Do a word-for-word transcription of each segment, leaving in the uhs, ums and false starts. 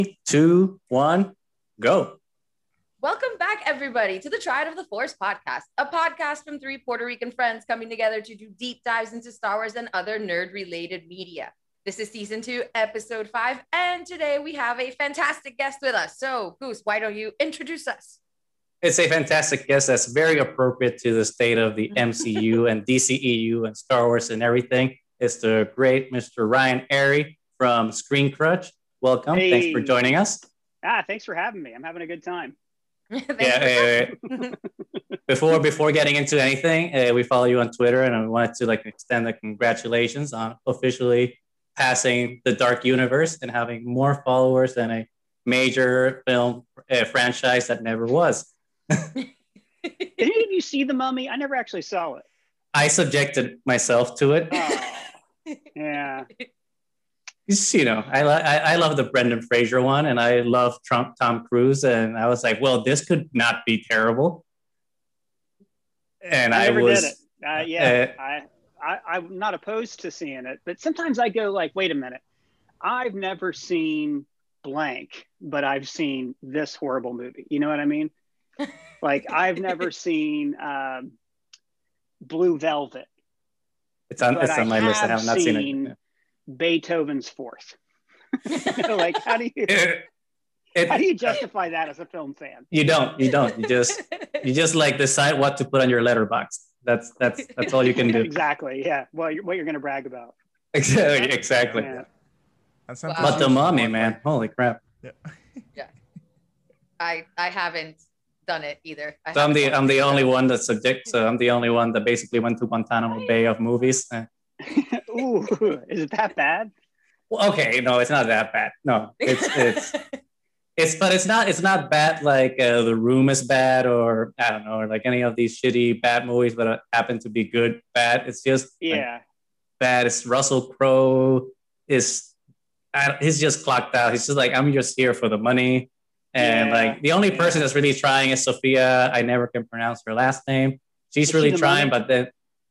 two, one, go. Welcome back, everybody, to the Triad of the Force podcast, a podcast from three Puerto Rican friends coming together to do deep dives into Star Wars and other nerd-related media. This is season two, episode five, and today we have a fantastic guest with us. So, Goose, why don't you introduce us? It's a fantastic guest that's very appropriate to the state of the M C U and D C E U and Star Wars and everything. It's the great Mister Ryan Arey from Screen Crutch. Welcome. Hey. Thanks for joining us. Ah, thanks for having me. I'm having a good time. yeah. Uh, before before getting into anything, uh, we follow you on Twitter, and I wanted to like extend the congratulations on officially passing the Dark Universe and having more followers than a major film uh, franchise that never was. Did any of you see The Mummy? I never actually saw it. I subjected myself to it. Oh, yeah. Just, you know, I, I I love the Brendan Fraser one, and I love Trump Tom Cruise, and I was like, well, this could not be terrible. And I I, never was, did it. Uh, yeah, uh, I, I I'm not opposed to seeing it, but sometimes I go like, wait a minute, I've never seen blank, but I've seen this horrible movie. You know what I mean? Like I've never seen um, Blue Velvet. It's on it's on my list. I have not seen, seen it. Beethoven's Fourth. You know, like how do you It, it, how do you justify that as a film fan? You don't. You don't. You just you just like decide what to put on your letterbox. That's that's that's all you can do. Exactly. Yeah. Well, you're, what you're going to brag about. Exactly. Exactly. Yeah. Wow. But The Mummy, man, holy crap. Yeah. Yeah. I I haven't done it either. I So I'm the haven't I'm the watched only it. one that's subject. So I'm the only one that basically went to Guantanamo Bay of movies. Uh, Ooh, is it that bad? well, okay, no, it's not that bad. No, it's it's it's but it's not it's not bad like uh, The Room is bad, or I don't know, or like any of these shitty bad movies that happen to be good bad. It's just like, Yeah. bad. It's Russell Crowe is I, he's just clocked out. He's just like, I'm just here for the money. And Yeah, like the only yeah. person that's really trying is Sophia. I never can pronounce her last name. She's Is really she the trying, mummy? but then,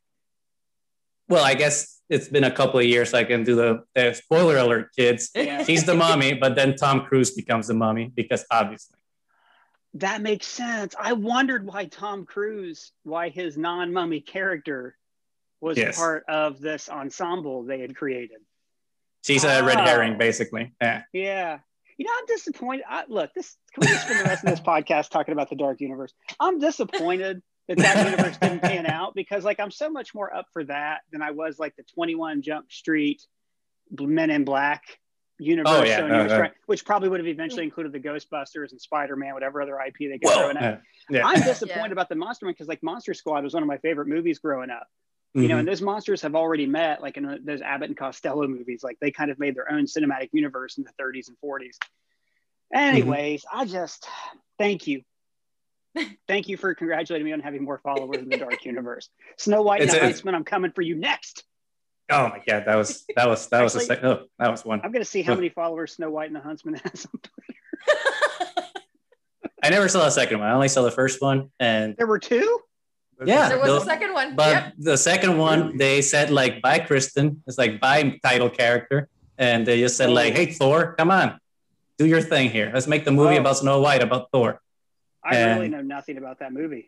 well, I guess it's been a couple of years. So I can do the, the spoiler alert, kids. Yeah. She's the mummy, but then Tom Cruise becomes the mummy because obviously. That makes sense. I wondered why Tom Cruise, why his non-mummy character was Yes. part of this ensemble they had created. She's a red Oh. herring, basically. Yeah. Yeah. You know, I'm disappointed. I, look, this can we just spend the rest of this podcast talking about the Dark Universe? I'm disappointed that that universe didn't pan out because, like, I'm so much more up for that than I was like the twenty-one Jump Street Men in Black universe, Oh, yeah. Sony Uh, was uh. trying- which probably would have eventually included the Ghostbusters and Spider-Man, whatever other I P they got Well, growing up. yeah. yeah. I'm disappointed Yeah. about the Monster one because, like, Monster Squad was one of my favorite movies growing up. You know, Mhm. and those monsters have already met, like in those Abbott and Costello movies, like they kind of made their own cinematic universe in the thirties and forties. Anyways, I just thank you. Thank you for congratulating me on having more followers in the Dark Universe. Snow White It's and the a- Huntsman, I'm coming for you next. Oh my God, that was that was that was a Actually- sec- oh, that was one. I'm going to see how many followers Snow White and the Huntsman has on Twitter. I never saw the second one. I only saw the first one, and There were two? Yeah. There was the- a second one. but Yep. the second one they said like bye Kristen. It's like bye title character, and they just said like, hey Thor, come on, do your thing here. Let's make the movie Oh. about Snow White about Thor. I And- really know nothing about that movie.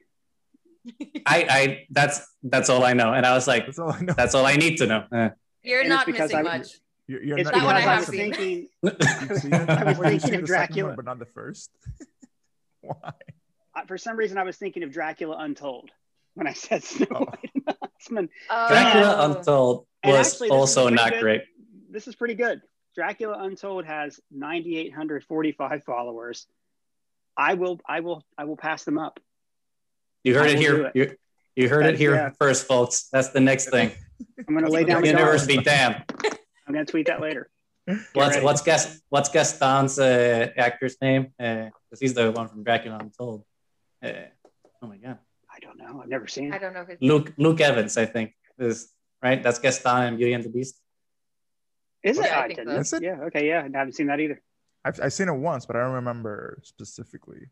I I that's that's all I know, and I was like, That's all I know. that's all I need to know. Eh. You're And not it's because missing I- much. You're, you're It's not, that you're one I not because I have was watching- seen. thinking, You've seen it? I was Why you've thinking seen of the second Dracula. one, but not the first. Why? I- for some reason, I was thinking of Dracula Untold when I said Snow Oh. White and the Huntsman. Oh. Dracula Untold And was actually, this is also pretty not good. great. This is pretty good. Dracula Untold has nine thousand eight hundred forty-five followers. I will, I will, I will pass them up. You heard I it will do here. it. You, you heard it That's- here yeah. first, folks. That's the next thing. I'm going to lay down The the universe dollars. be damned. I'm going to tweet that later. What's ready. what's Gas, what's Gaston's uh, actor's name? Because he's the one from Dracula Untold. Uh, oh my God, I don't know. I've never seen I it. don't know. Who... Luke Luke Evans, I think is right. That's Gaston in Beauty and the Beast. Is it? Yeah, I I think didn't. so. Is it? Yeah. Okay. Yeah. I haven't seen that either. I've, I've seen it once, but I don't remember specifically.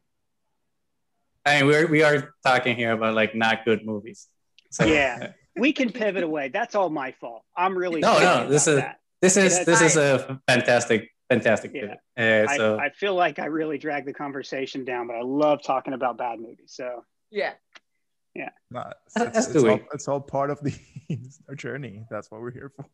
I mean, we're we are talking here about like not good movies. So, Yeah. We can pivot away. That's all my fault. I'm really No, sorry no, about this is- that. This is Yeah, this is I- a fantastic fantastic. Yeah. Uh, so I, I feel like I really dragged the conversation down, but I love talking about bad movies. So yeah. Yeah. Nah, it's, That's it's, the it's, all, way. it's all part of the our journey. That's what we're here for.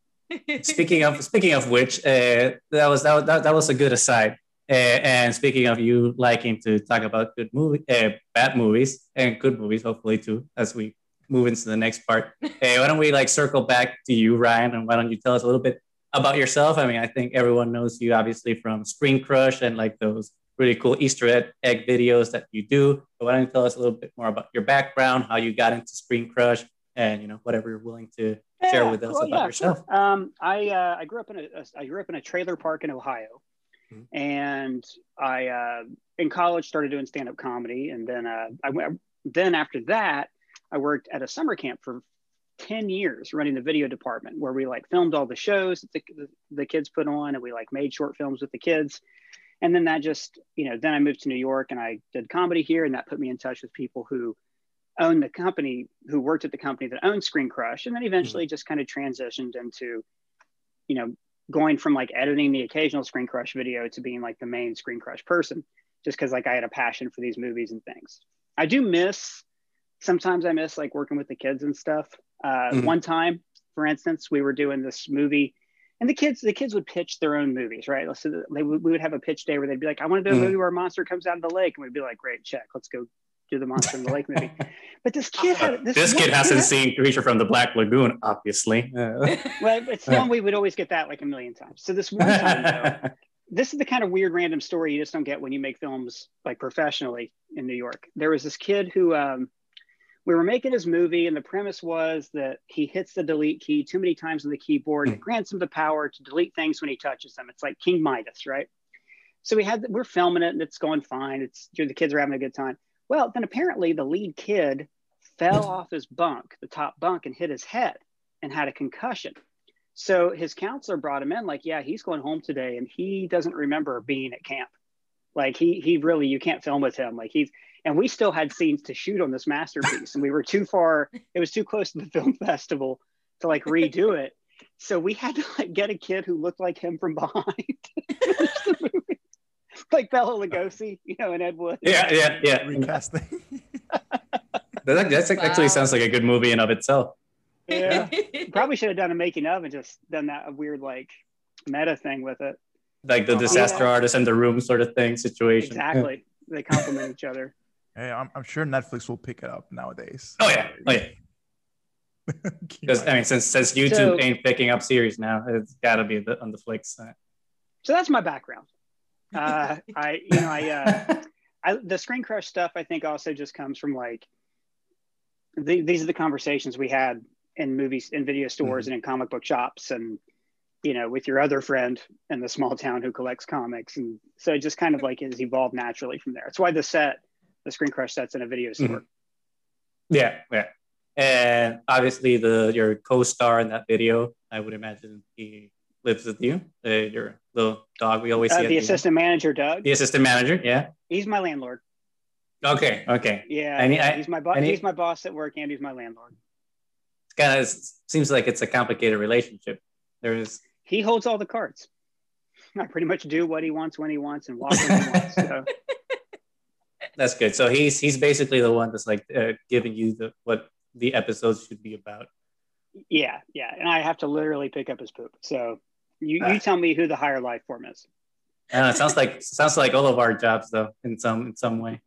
speaking of speaking of which, uh, that was that, was- that that was a good aside. Uh, and speaking of you liking to talk about good movie, uh, bad movies and good movies, hopefully too, as we move into the next part. Uh, why don't we like circle back to you, Ryan, and why don't you tell us a little bit about yourself? I mean, I think everyone knows you obviously from Screen Crush and like those really cool Easter egg videos that you do. But why don't you tell us a little bit more about your background, how you got into Screen Crush, and you know whatever you're willing to yeah, share with us well, about yeah, yourself. Sure. Um, I uh, I grew up in a, a I grew up in a trailer park in Ohio, mm-hmm. and I uh, in college started doing stand up comedy, and then uh, I went. Then after that, I worked at a summer camp for ten years running the video department, where we like filmed all the shows that the, the, the kids put on, and we like made short films with the kids. And then that just, you know, then I moved to New York and I did comedy here, and that put me in touch with people who owned the company, who worked at the company that owned Screen Crush. And then eventually mm-hmm. just kind of transitioned into, you know, going from like editing the occasional Screen Crush video to being like the main Screen Crush person, just because like I had a passion for these movies and things. I do miss, sometimes I miss like working with the kids and stuff. Uh, mm-hmm. One time, for instance, we were doing this movie, and the kids, the kids would pitch their own movies, right? So they, we would have a pitch day where they'd be like, I want to do a mm-hmm. movie where a monster comes out of the lake. And we'd be like, great, check. Let's go do the Monster in the Lake movie. But this kid had this, this kid hasn't kid seen Creature from the Black Lagoon, obviously. Uh, well, it's one we would always get that like a million times. So this one time, though, this is the kind of weird random story you just don't get when you make films like professionally in New York. There was this kid who um, we were making his movie, and the premise was that he hits the delete key too many times on the keyboard, and it grants him the power to delete things when he touches them. It's like King Midas, right? So we had, we're filming it and it's going fine. It's, the kids are having a good time. Well, then apparently the lead kid fell off his bunk, the top bunk, and hit his head and had a concussion. So his counselor brought him in like, yeah, he's going home today and he doesn't remember being at camp. Like he, he really, you can't film with him. Like he's, and we still had scenes to shoot on this masterpiece, and we were too far, it was too close to the film festival to like redo it. So we had to like get a kid who looked like him from behind to finish the movie. Like Bela Lugosi, you know, and Ed Wood. Yeah, yeah, yeah. Recasting. that that's wow. actually sounds like a good movie in of itself. Yeah. Probably should have done a making of and just done that weird like meta thing with it. Like the disaster yeah. artist in the room sort of thing situation. Exactly. Yeah. They complement each other. Hey, I'm, I'm sure Netflix will pick it up nowadays. Oh yeah, oh yeah. Because I mean, since since YouTube so, ain't picking up series now, it's got to be the, on the Flicks side. So that's my background. Uh, I, you know, I, uh, I, the Screen Crush stuff, I think also just comes from like, the, these are the conversations we had in movies, in video stores mm-hmm. and in comic book shops, and, you know, with your other friend in the small town who collects comics. And so it just kind of like has evolved naturally from there. That's why the set, the Screen Crush set's in a video store. Mm-hmm. Yeah. Yeah. And obviously the, your co-star in that video, I would imagine he lives with you, uh, your little dog we always see. Uh, the assistant the manager, Doug. The assistant manager, yeah. He's my landlord. Okay, okay. Yeah, I mean, I, he's my boss. He's my boss at work, and he's my landlord. It kind of seems like it's a complicated relationship. There is. He holds all the cards. I pretty much do what he wants when he wants and walk when he wants. So. That's good. So he's he's basically the one that's like uh, giving you the what the episodes should be about. Yeah, yeah, and I have to literally pick up his poop. So you, you tell me who the higher life form is. I don't know, it sounds like sounds like all of our jobs though, in some in some way.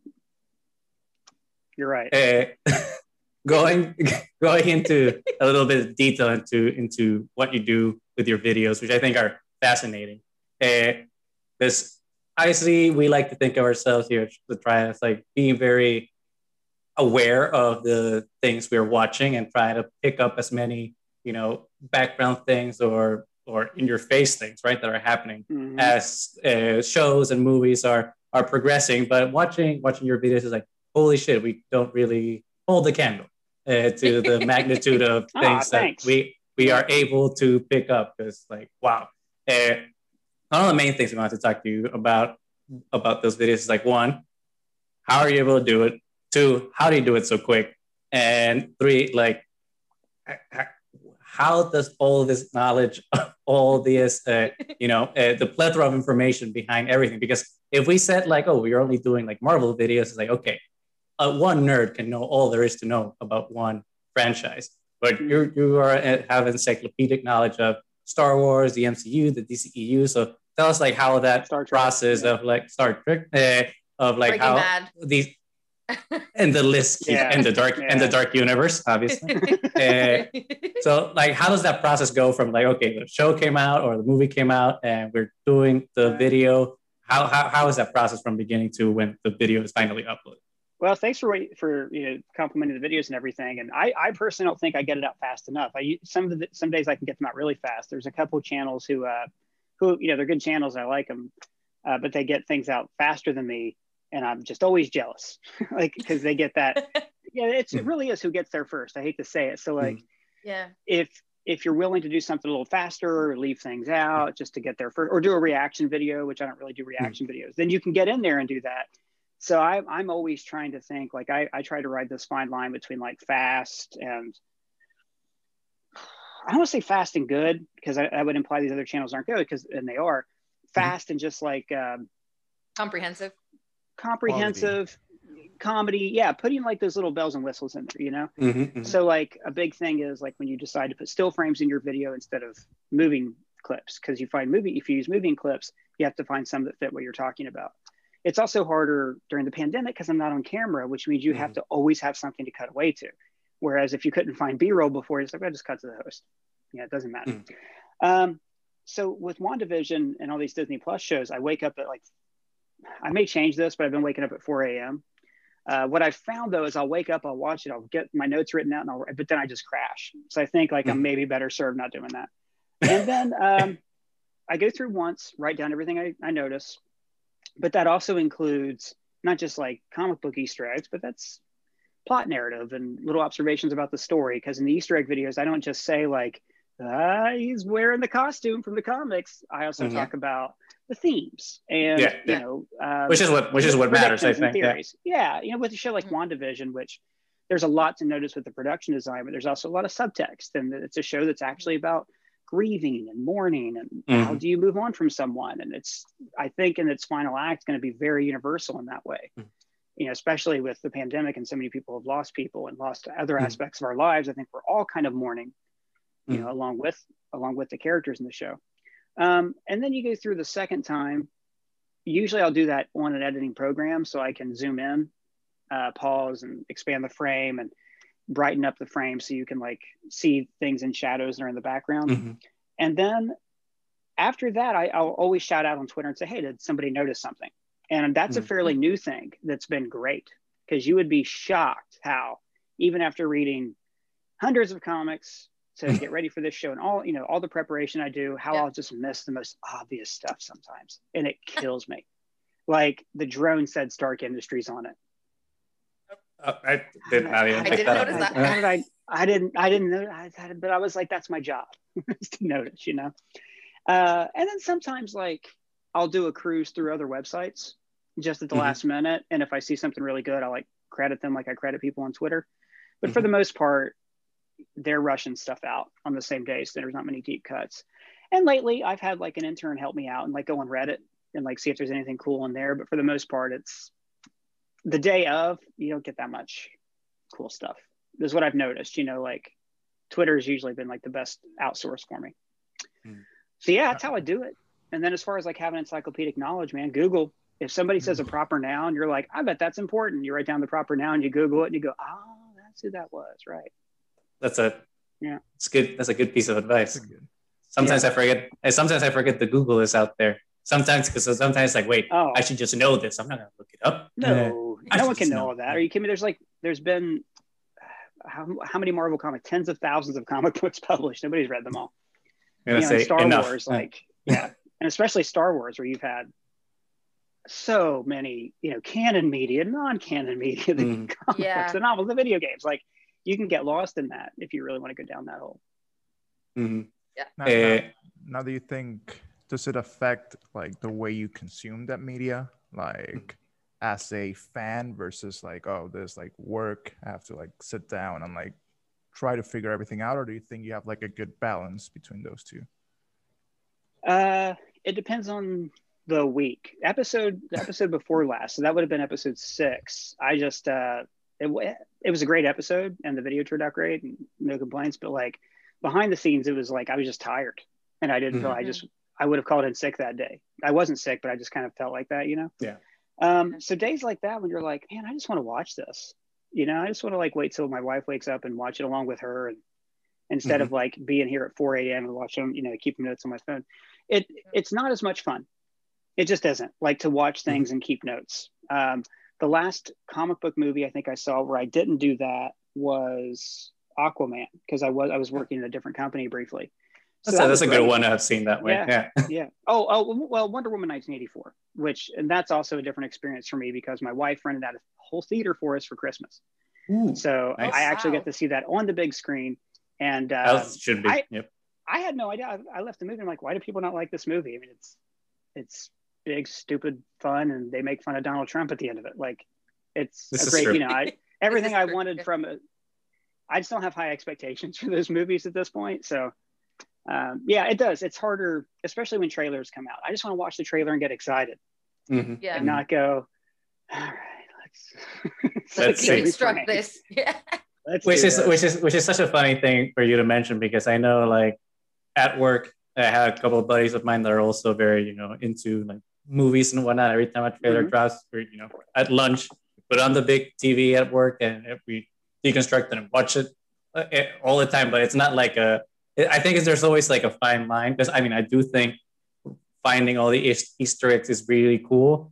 You're right. Uh, going going into a little bit of detail into into what you do with your videos, which I think are fascinating. Because uh, obviously we like to think of ourselves here at the Triad as like being very aware of the things we're watching and trying to pick up as many, you know, background things or or in your face things, right, that are happening mm-hmm. as uh, shows and movies are are progressing. But watching watching your videos is like, holy shit, we don't really hold the candle uh, to the magnitude of things oh, that we we are able to pick up. Because like, wow, uh, one of the main things we want to talk to you about about those videos is like, one, how are you able to do it? Two, how do you do it so quick? And three, like, how does all this knowledge, all this, uh, you know, uh, the plethora of information behind everything? Because if we said like, oh, we're only doing like Marvel videos, it's like, okay, uh, one nerd can know all there is to know about one franchise, but you you are uh, have encyclopedic knowledge of Star Wars, the M C U, the D C E U. So tell us like how that process yeah. of like Star Trek, uh, of like Breaking how Bad. these and the list yeah. and the dark yeah. and the dark universe, obviously. uh, so like, how does that process go from like, okay, the show came out or the movie came out and we're doing the right. video? How, how how is that process from beginning to when the video is finally uploaded? Well, thanks for for you know complimenting the videos and everything. And I, I personally don't think I get it out fast enough. I some of the some days I can get them out really fast. There's a couple of channels who uh who you know they're good channels. I like them, uh, but they get things out faster than me. And I'm just always jealous, like, because they get that. Yeah, it's, it really is who gets there first. I hate to say it. So, like, yeah, if if you're willing to do something a little faster or leave things out just to get there first, or do a reaction video, which I don't really do reaction videos, then you can get in there and do that. So I, I'm always trying to think, like, I, I try to ride this fine line between like fast and I don't want to say fast and good because I, I would imply these other channels aren't good because and they are fast mm-hmm. and just like um, comprehensive. comprehensive Quality. comedy yeah putting like those little bells and whistles in there, you know mm-hmm, mm-hmm. So like a big thing is like when you decide to put still frames in your video instead of moving clips, because you find movie if you use moving clips you have to find some that fit what you're talking about. It's also harder during the pandemic because I'm not on camera, which means you mm-hmm. have to always have something to cut away to, whereas if you couldn't find b-roll before, it's like I just cut to the host. Yeah, it doesn't matter. mm-hmm. um so with WandaVision and all these Disney Plus shows, I wake up at like I may change this, but I've been waking up at four a.m. Uh, what I've found though is I'll wake up, I'll watch it, I'll get my notes written out, and I'll, but then I just crash. So I think like mm-hmm. I'm maybe better served not doing that. And then um, I go through once, write down everything I, I notice, but that also includes not just like comic book Easter eggs, but that's plot narrative and little observations about the story. Because in the Easter egg videos, I don't just say like, ah, he's wearing the costume from the comics. I also mm-hmm. talk about the themes and yeah, you yeah. know um, which is what which is what matters, I think. Yeah. yeah you know with a show like WandaVision, which there's a lot to notice with the production design, but there's also a lot of subtext, and it's a show that's actually about grieving and mourning and mm-hmm. how do you move on from someone. And it's I think in its final act going to be very universal in that way. mm-hmm. You know, especially with the pandemic and so many people have lost people and lost other mm-hmm. aspects of our lives. I think we're all kind of mourning, you mm-hmm. know, along with along with the characters in the show. Um, and then you go through the second time. Usually I'll do that on an editing program so I can zoom in, uh, pause and expand the frame and brighten up the frame so you can like see things in shadows that are in the background. Mm-hmm. And then after that, I, I'll always shout out on Twitter and say, hey, did somebody notice something? And that's mm-hmm. a fairly new thing that's been great, because you would be shocked how even after reading hundreds of comics to get ready for this show and all, you know, all the preparation I do, how yeah. I'll just miss the most obvious stuff sometimes. And it kills me. Like the drone said Stark Industries on it. Uh, I did not even I didn't that notice that. I, I, I didn't, I didn't know, I had, but I was like, that's my job to notice, you know? Uh, and then sometimes like I'll do a cruise through other websites just at the mm-hmm. last minute. And if I see something really good, I'll like credit them like I credit people on Twitter. But mm-hmm. for the most part, they're rushing stuff out on the same day, so there's not many deep cuts. And lately I've had like an intern help me out and like go on Reddit and like see if there's anything cool in there, but for the most part it's the day of, you don't get that much cool stuff. This is what I've noticed, you know, like Twitter has usually been like the best outsource for me. mm. So yeah, that's how I do it. And then as far as like having encyclopedic knowledge, man, Google, if somebody says a proper noun, you're like, I bet that's important. You write down the proper noun, you Google it and you go, oh, that's who that was, right? That's a yeah. It's good. That's a good piece of advice. Sometimes yeah. I forget. Sometimes I forget the Google is out there. Sometimes because sometimes like wait, oh. I should just know this. I'm not gonna look it up. No, uh, no one can know all that. Are you kidding me? There's like there's been how, how many Marvel comics? Tens of thousands of comic books published. Nobody's read them all. I'm gonna you know, say Star enough. Wars, like yeah, and especially Star Wars, where you've had so many, you know, canon media, non-canon media, the mm. comic yeah. books, the novels, the video games, like. You can get lost in that if you really want to go down that hole. Mm-hmm. Yeah. Now, uh, now, now do you think, does it affect like the way you consume that media? Like as a fan versus like, oh, there's like work, I have to like sit down and like try to figure everything out, or do you think you have like a good balance between those two? Uh, it depends on the week. Episode the episode before last, so that would have been episode six. I just uh, it it was a great episode, and the video turned out great, and no complaints. But like behind the scenes, it was like I was just tired, and I didn't Mm-hmm. feel I just I would have called in sick that day. I wasn't sick, but I just kind of felt like that, you know. Yeah. Um. So days like that, when you're like, man, I just want to watch this. You know, I just want to like wait till my wife wakes up and watch it along with her, and instead Mhm. of like being here at four a.m. and watching, you know, keeping notes on my phone. It it's not as much fun. It just isn't, like, to watch things and keep notes. Um, the last comic book movie I think I saw where I didn't do that was Aquaman, because I was I was working in a different company briefly. So That's, that a, that's was a good great. one I've seen that way. Yeah. Yeah. Yeah. Oh, oh, well, Wonder Woman nineteen eighty-four, which, and that's also a different experience for me because my wife rented out a whole theater for us for Christmas. Ooh, So nice. I actually Wow. got to see that on the big screen. And uh, That should be. I- yep. I had no idea. I, I left the movie. I'm like, why do people not like this movie? I mean, it's it's big, stupid fun, and they make fun of Donald Trump at the end of it. Like, it's This a is great, true. you know, I, everything I true, wanted yeah. from it. I just don't have high expectations for those movies at this point. So, um, yeah, it does. It's harder, especially when trailers come out. I just want to watch the trailer and get excited, Mhm. Yeah. and not go, all right, let's Let's Let's see. deconstruct this. Yeah. Let's Which do is this. which is which is such a funny thing for you to mention, because I know, like, at work I had a couple of buddies of mine that are also very, you know, into like movies and whatnot. Every time a trailer Mhm. drops, or, you know, at lunch, put on the big T V at work and we deconstruct it and watch it uh, eh, all the time. But it's not like a. I think it's, there's always like a fine line, because I mean I do think finding all the Eas- Easter eggs is really cool.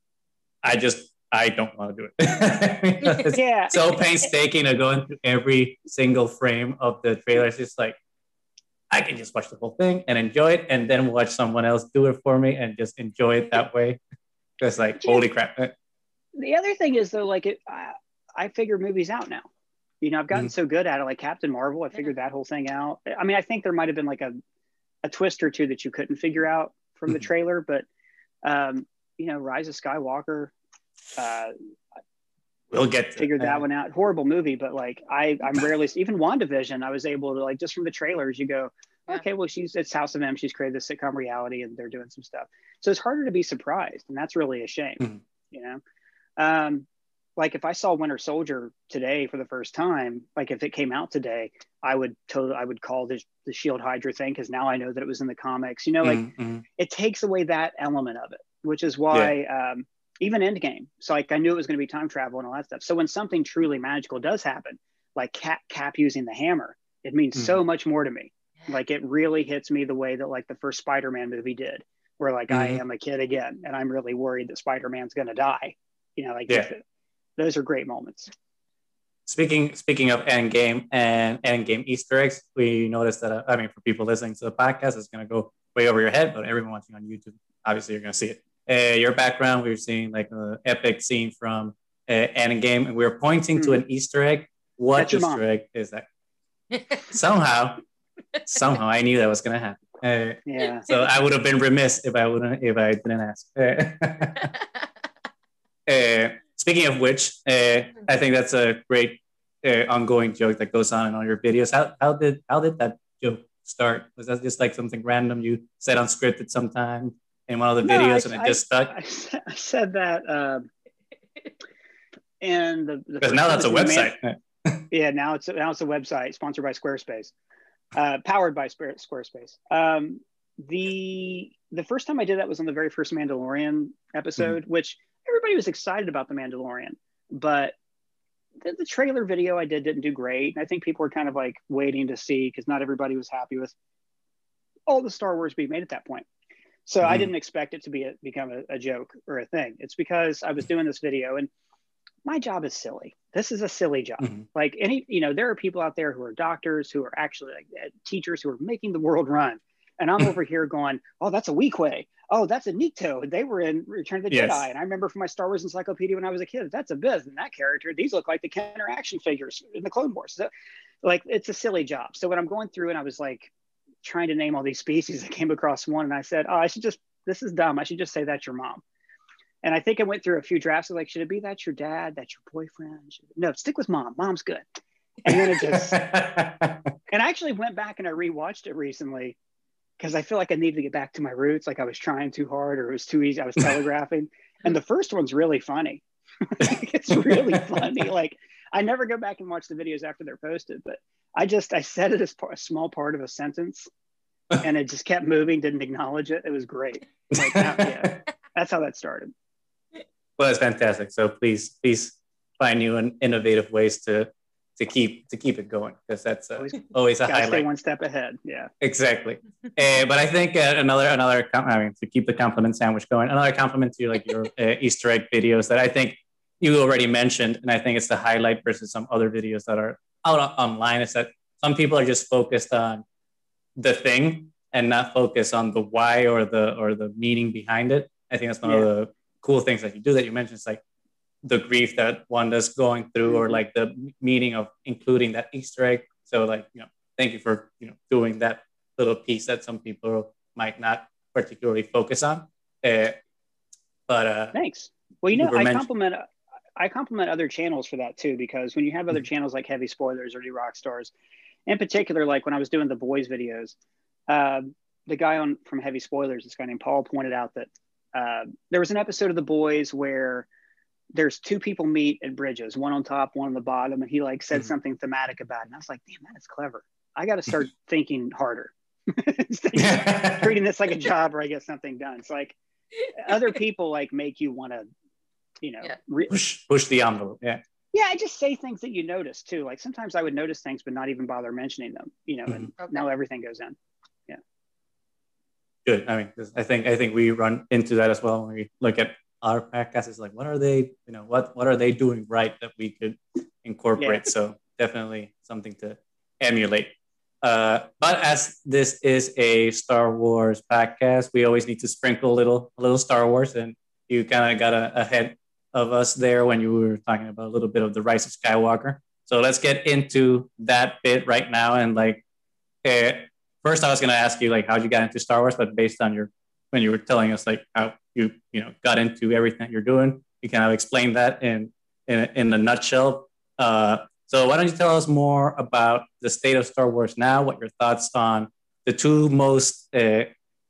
I just I don't want to do it. It's Yeah. so painstaking to go into every single frame of the trailer. It's just like, I can just watch the whole thing and enjoy it, and then watch someone else do it for me and just enjoy it that way. It's like, holy crap. The other thing is though, like, it, I, I figure movies out now. You know, I've gotten Mhm. so good at it. Like Captain Marvel, I figured that whole thing out. I mean, I think there might have been like a, a twist or two that you couldn't figure out from the Mhm. trailer, but um, you know, Rise of Skywalker, uh, We'll get to figured it. that one out. Horrible movie, but like I, I'm rarely even WandaVision. I was able to, like, just from the trailers, you go, Yeah. okay, well, she's it's House of M. She's created this sitcom reality, and they're doing some stuff. So it's harder to be surprised, and that's really a shame. Mhm. You know, um, like if I saw Winter Soldier today for the first time, like if it came out today, I would totally I would call the the Shield Hydra thing, because now I know that it was in the comics. You know, like Mhm, mhm. it takes away that element of it, which is why um, even Endgame. So like I knew it was going to be time travel and all that stuff. So when something truly magical does happen, like Cap, Cap using the hammer, it means Mhm. so much more to me. Like it really hits me the way that like the first Spider-Man movie did, where like I Mhm. am a kid again, and I'm really worried that Spider-Man's going to die. You know, like Yeah. if- those are great moments. Speaking speaking of Endgame and Endgame Easter eggs, we noticed that, uh, I mean, for people listening to the podcast, it's going to go way over your head, but everyone watching on YouTube, obviously you're going to see it. Uh, your background, we were seeing like an epic scene from uh, Endgame, and we were pointing to an Easter egg. What That's your Easter mom. egg is that? Somehow, somehow I knew that was going to happen. Uh, Yeah. so I would have been remiss if I wouldn't if I didn't ask. Uh, speaking of which, uh, I think that's a great uh, ongoing joke that goes on in all your videos. How how did how did that joke start? Was that just like something random you said unscripted sometime in one of the No, videos, I- and it I- just stuck? I, said- I said that, um, and the, the Because now that's a first time website. Man- yeah, now it's now it's a website sponsored by Squarespace, uh, powered by Square- Squarespace. Um, the the first time I did that was on the very first Mandalorian episode, which everybody was excited about the Mandalorian, but the, the trailer video I did didn't do great. And I think people were kind of like waiting to see, because not everybody was happy with all the Star Wars being made at that point. So I Mhm. didn't expect it to be a, become a, a joke or a thing. It's because I was doing this video, and my job is silly. This is a silly job. Mhm. Like any, you know, there are people out there who are doctors, who are actually like uh, teachers, who are making the world run. And I'm over here going, oh, that's a Weequay. Oh, that's a Nikto. They were in Return of the Yes. Jedi. And I remember from my Star Wars encyclopedia when I was a kid, that's a Biz and that character. These look like the Kenner action figures in the Clone Wars. So, like, it's a silly job. So when I'm going through and I was like trying to name all these species, I came across one and I said, oh, I should just, this is dumb. I should just say that's your mom. And I think I went through a few drafts of like, should it be that's your dad, that's your boyfriend? Should- No, stick with mom. Mom's good. And then it just, and I actually went back and I rewatched it recently because I feel like I needed to get back to my roots. Like I was trying too hard or it was too easy. I was telegraphing. And the first one's really funny. It's really funny. Like I never go back and watch the videos after they're posted, but I just, I said it as part, a small part of a sentence and it just kept moving, didn't acknowledge it. It was great. Like, that, yeah, that's how that started. Well, it's fantastic. So please, please find new and innovative ways to to keep to keep it going, because that's uh, always, always a highlight. Stay one step ahead. Yeah, exactly. uh, but I think uh, another another I mean, to keep the compliment sandwich going, another compliment to like your uh, Easter egg videos that I think you already mentioned, and I think it's the highlight versus some other videos that are out on, online. Is that some people are just focused on the thing and not focus on the why or the or the meaning behind it. I think that's one yeah. of the cool things that you do that you mentioned. It's like the grief that Wanda's going through, or like the meaning of including that Easter egg. So like, you know, thank you for, you know, doing that little piece that some people might not particularly focus on. Uh, but uh, thanks. Well, you know, I compliment, I compliment other channels for that too, because when you have other channels like Heavy Spoilers or New Rockstars, in particular, like when I was doing the boys videos, uh, the guy on from Heavy Spoilers, this guy named Paul, pointed out that uh, there was an episode of the boys where there's two people meet at bridges, one on top, one on the bottom. And he like said mm-hmm. something thematic about it. And I was like, damn, that is clever. I got to start thinking harder. Instead of treating this like a job where I get something done. It's like other people like make you want to, you know, yeah. re- push, push the envelope. Yeah. Yeah. I just say things that you notice too. Like sometimes I would notice things, but not even bother mentioning them, you know, mm-hmm. and okay. now everything goes in. Yeah. Good. I mean, I think, I think we run into that as well when we look at our podcast. Is like, what are they, you know, what, what are they doing right that we could incorporate? Yeah. So definitely something to emulate. Uh, but as this is a Star Wars podcast, we always need to sprinkle a little, a little Star Wars. And you kind of got a, ahead of us there when you were talking about a little bit of the Rise of Skywalker. So let's get into that bit right now. And like, uh, first I was going to ask you like, how you got into Star Wars, but based on your, when you were telling us like how you, you know, got into everything that you're doing, you kind of explained that in, in, in a nutshell. Uh, so why don't you tell us more about the state of Star Wars now, what your thoughts on the two most uh,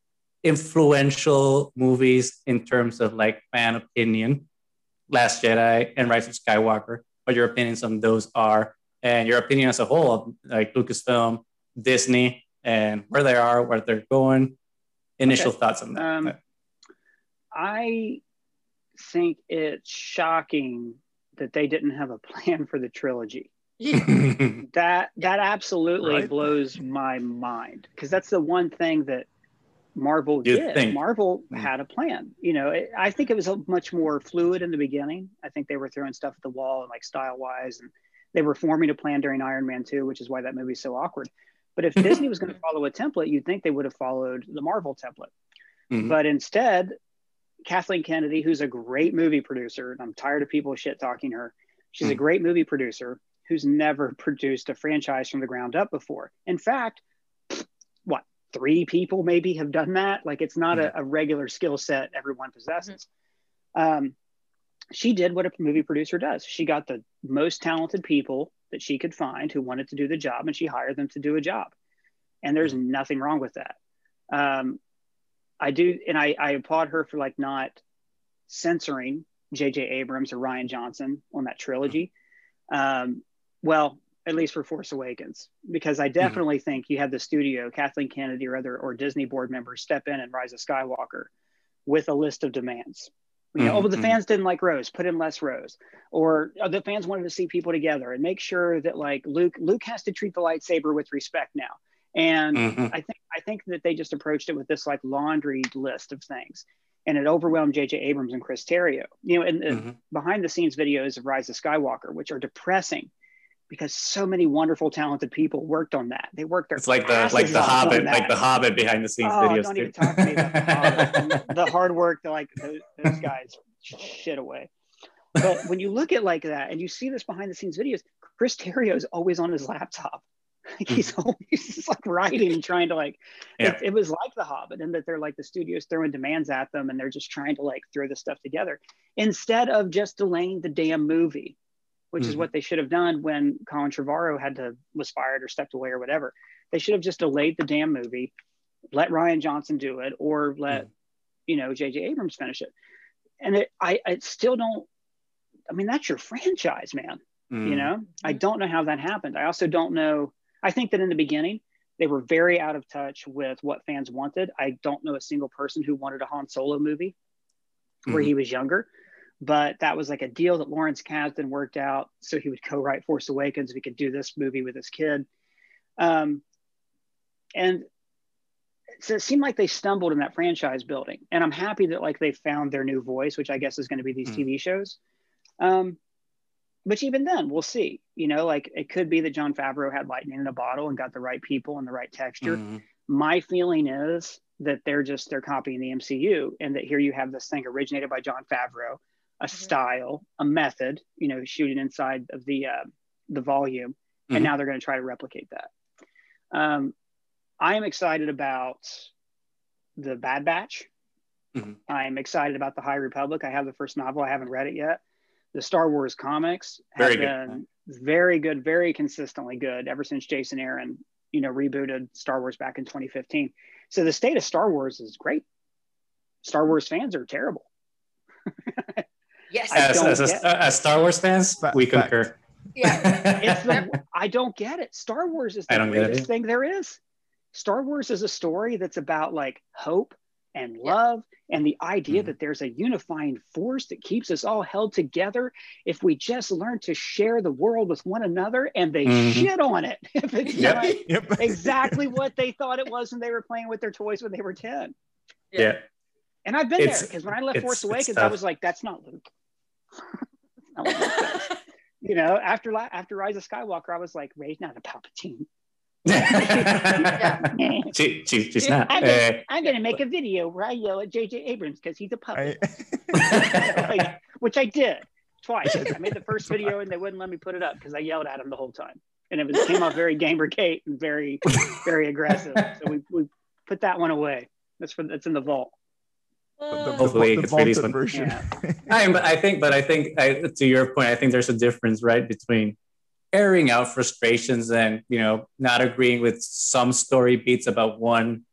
influential movies in terms of like fan opinion, Last Jedi and Rise of Skywalker, what your opinions on those are, and your opinion as a whole of like Lucasfilm, Disney, and where they are, where they're going. Initial okay. thoughts on that. Um, I think it's shocking that they didn't have a plan for the trilogy. that that absolutely right? blows my mind, because that's the one thing that Marvel you did. Think. Marvel mm. had a plan. You know, it, I think it was a much more fluid in the beginning. I think they were throwing stuff at the wall and like style wise, and they were forming a plan during Iron Man two, which is why that movie's so awkward. But if Disney was going to follow a template, you'd think they would have followed the Marvel template. Mm-hmm. But instead, Kathleen Kennedy, who's a great movie producer, and I'm tired of people shit talking her. She's mm-hmm. a great movie producer who's never produced a franchise from the ground up before. In fact, what, three people maybe have done that? Like, it's not mm-hmm. a, a regular skill set everyone possesses. Mm-hmm. Um, she did what a movie producer does. She got the most talented people that she could find who wanted to do the job, and she hired them to do a job. And there's mm-hmm. nothing wrong with that. Um, I do, and I, I applaud her for like not censoring J J Abrams or Rian Johnson on that trilogy. Um, well, at least for Force Awakens, because I definitely mm-hmm. think you have the studio, Kathleen Kennedy or other or Disney board members step in and Rise of Skywalker with a list of demands. You know, mm-hmm. oh, but the fans didn't like Rose, put in less Rose, or oh, the fans wanted to see people together, and make sure that like Luke, Luke has to treat the lightsaber with respect now. And mm-hmm. I think I think that they just approached it with this like laundry list of things, and it overwhelmed J J Abrams and Chris Terrio. You know, and mm-hmm. behind the scenes videos of Rise of Skywalker, which are depressing, because so many wonderful, talented people worked on that. They worked their it's like the like the Hobbit, like the Hobbit behind the scenes oh, videos. Don't too. even talk to me about the Hobbit. The hard work that like those, those guys shit away. But when you look at like that, and you see this behind the scenes videos, Chris Terrio is always on his laptop. Like he's always just like writing and trying to like yeah. it, it was like the Hobbit, and that they're like the studios throwing demands at them, and they're just trying to like throw this stuff together instead of just delaying the damn movie. which Mm-hmm. is what they should have done when Colin Trevorrow had to was fired or stepped away or whatever. They should have just delayed the damn movie, let Rian Johnson do it, or let Mm. you know J J Abrams finish it. And it, I, I still don't. I mean, that's your franchise, man. Mm. You know, I don't know how that happened. I also don't know. I think that in the beginning, they were very out of touch with what fans wanted. I don't know a single person who wanted a Han Solo movie where Mhm. he was younger, but that was like a deal that Lawrence Kasdan worked out. So he would co-write Force Awakens if he could do this movie with his kid. Um, and so it seemed like they stumbled in that franchise building. And I'm happy that like they found their new voice, which I guess is going to be these Mm. T V shows. Um, But even then, we'll see. You know, like it could be that Jon Favreau had lightning in a bottle and got the right people and the right texture. Mhm. My feeling is that they're just they're copying the M C U, and that here you have this thing originated by Jon Favreau, a Mhm. style, a method. You know, shooting inside of the uh, the volume, Mhm. and now they're going to try to replicate that. Um, I am excited about the Bad Batch. Mhm. I am excited about the High Republic. I have the first novel. I haven't read it yet. The Star Wars comics have Very good. been very good, very consistently good ever since Jason Aaron, you know, rebooted Star Wars back in twenty fifteen. So the state of Star Wars is great. Star Wars fans are terrible. Yes. I As, don't as, get- as Star Wars fans, Fact- we fact. concur. Yeah. It's the I don't get it. Star Wars is I the don't get it greatest either. thing there is. Star Wars is a story that's about like hope and Yeah. love and the idea Mhm. that there's a unifying force that keeps us all held together if we just learn to share the world with one another, and they Mhm. shit on it if it's Yep. not Yep. exactly what they thought it was when they were playing with their toys when they were ten. Yeah. And I've been It's- there because when I left it's- Force it's Awakens, I tough. was like, that's not Luke. That's not what Luke does. You know, after La- after Rise of Skywalker, I was like, Rey's not a Palpatine. she, she, she's not. I'm Uh, gonna, I'm gonna make a video where I yell at J J Abrams because he's a puppet, I, Like, which I did twice. I made the first video and they wouldn't let me put it up because I yelled at him the whole time, and it was came off very Gamergate and very, very aggressive. So we, we put that one away. That's for that's in the vault. the, Uh, the, Hopefully the it's released vaulted when- version. I, but I think, but I think, I, to your point, I think there's a difference, right, between airing out frustrations and, you know, not agreeing with some story beats about one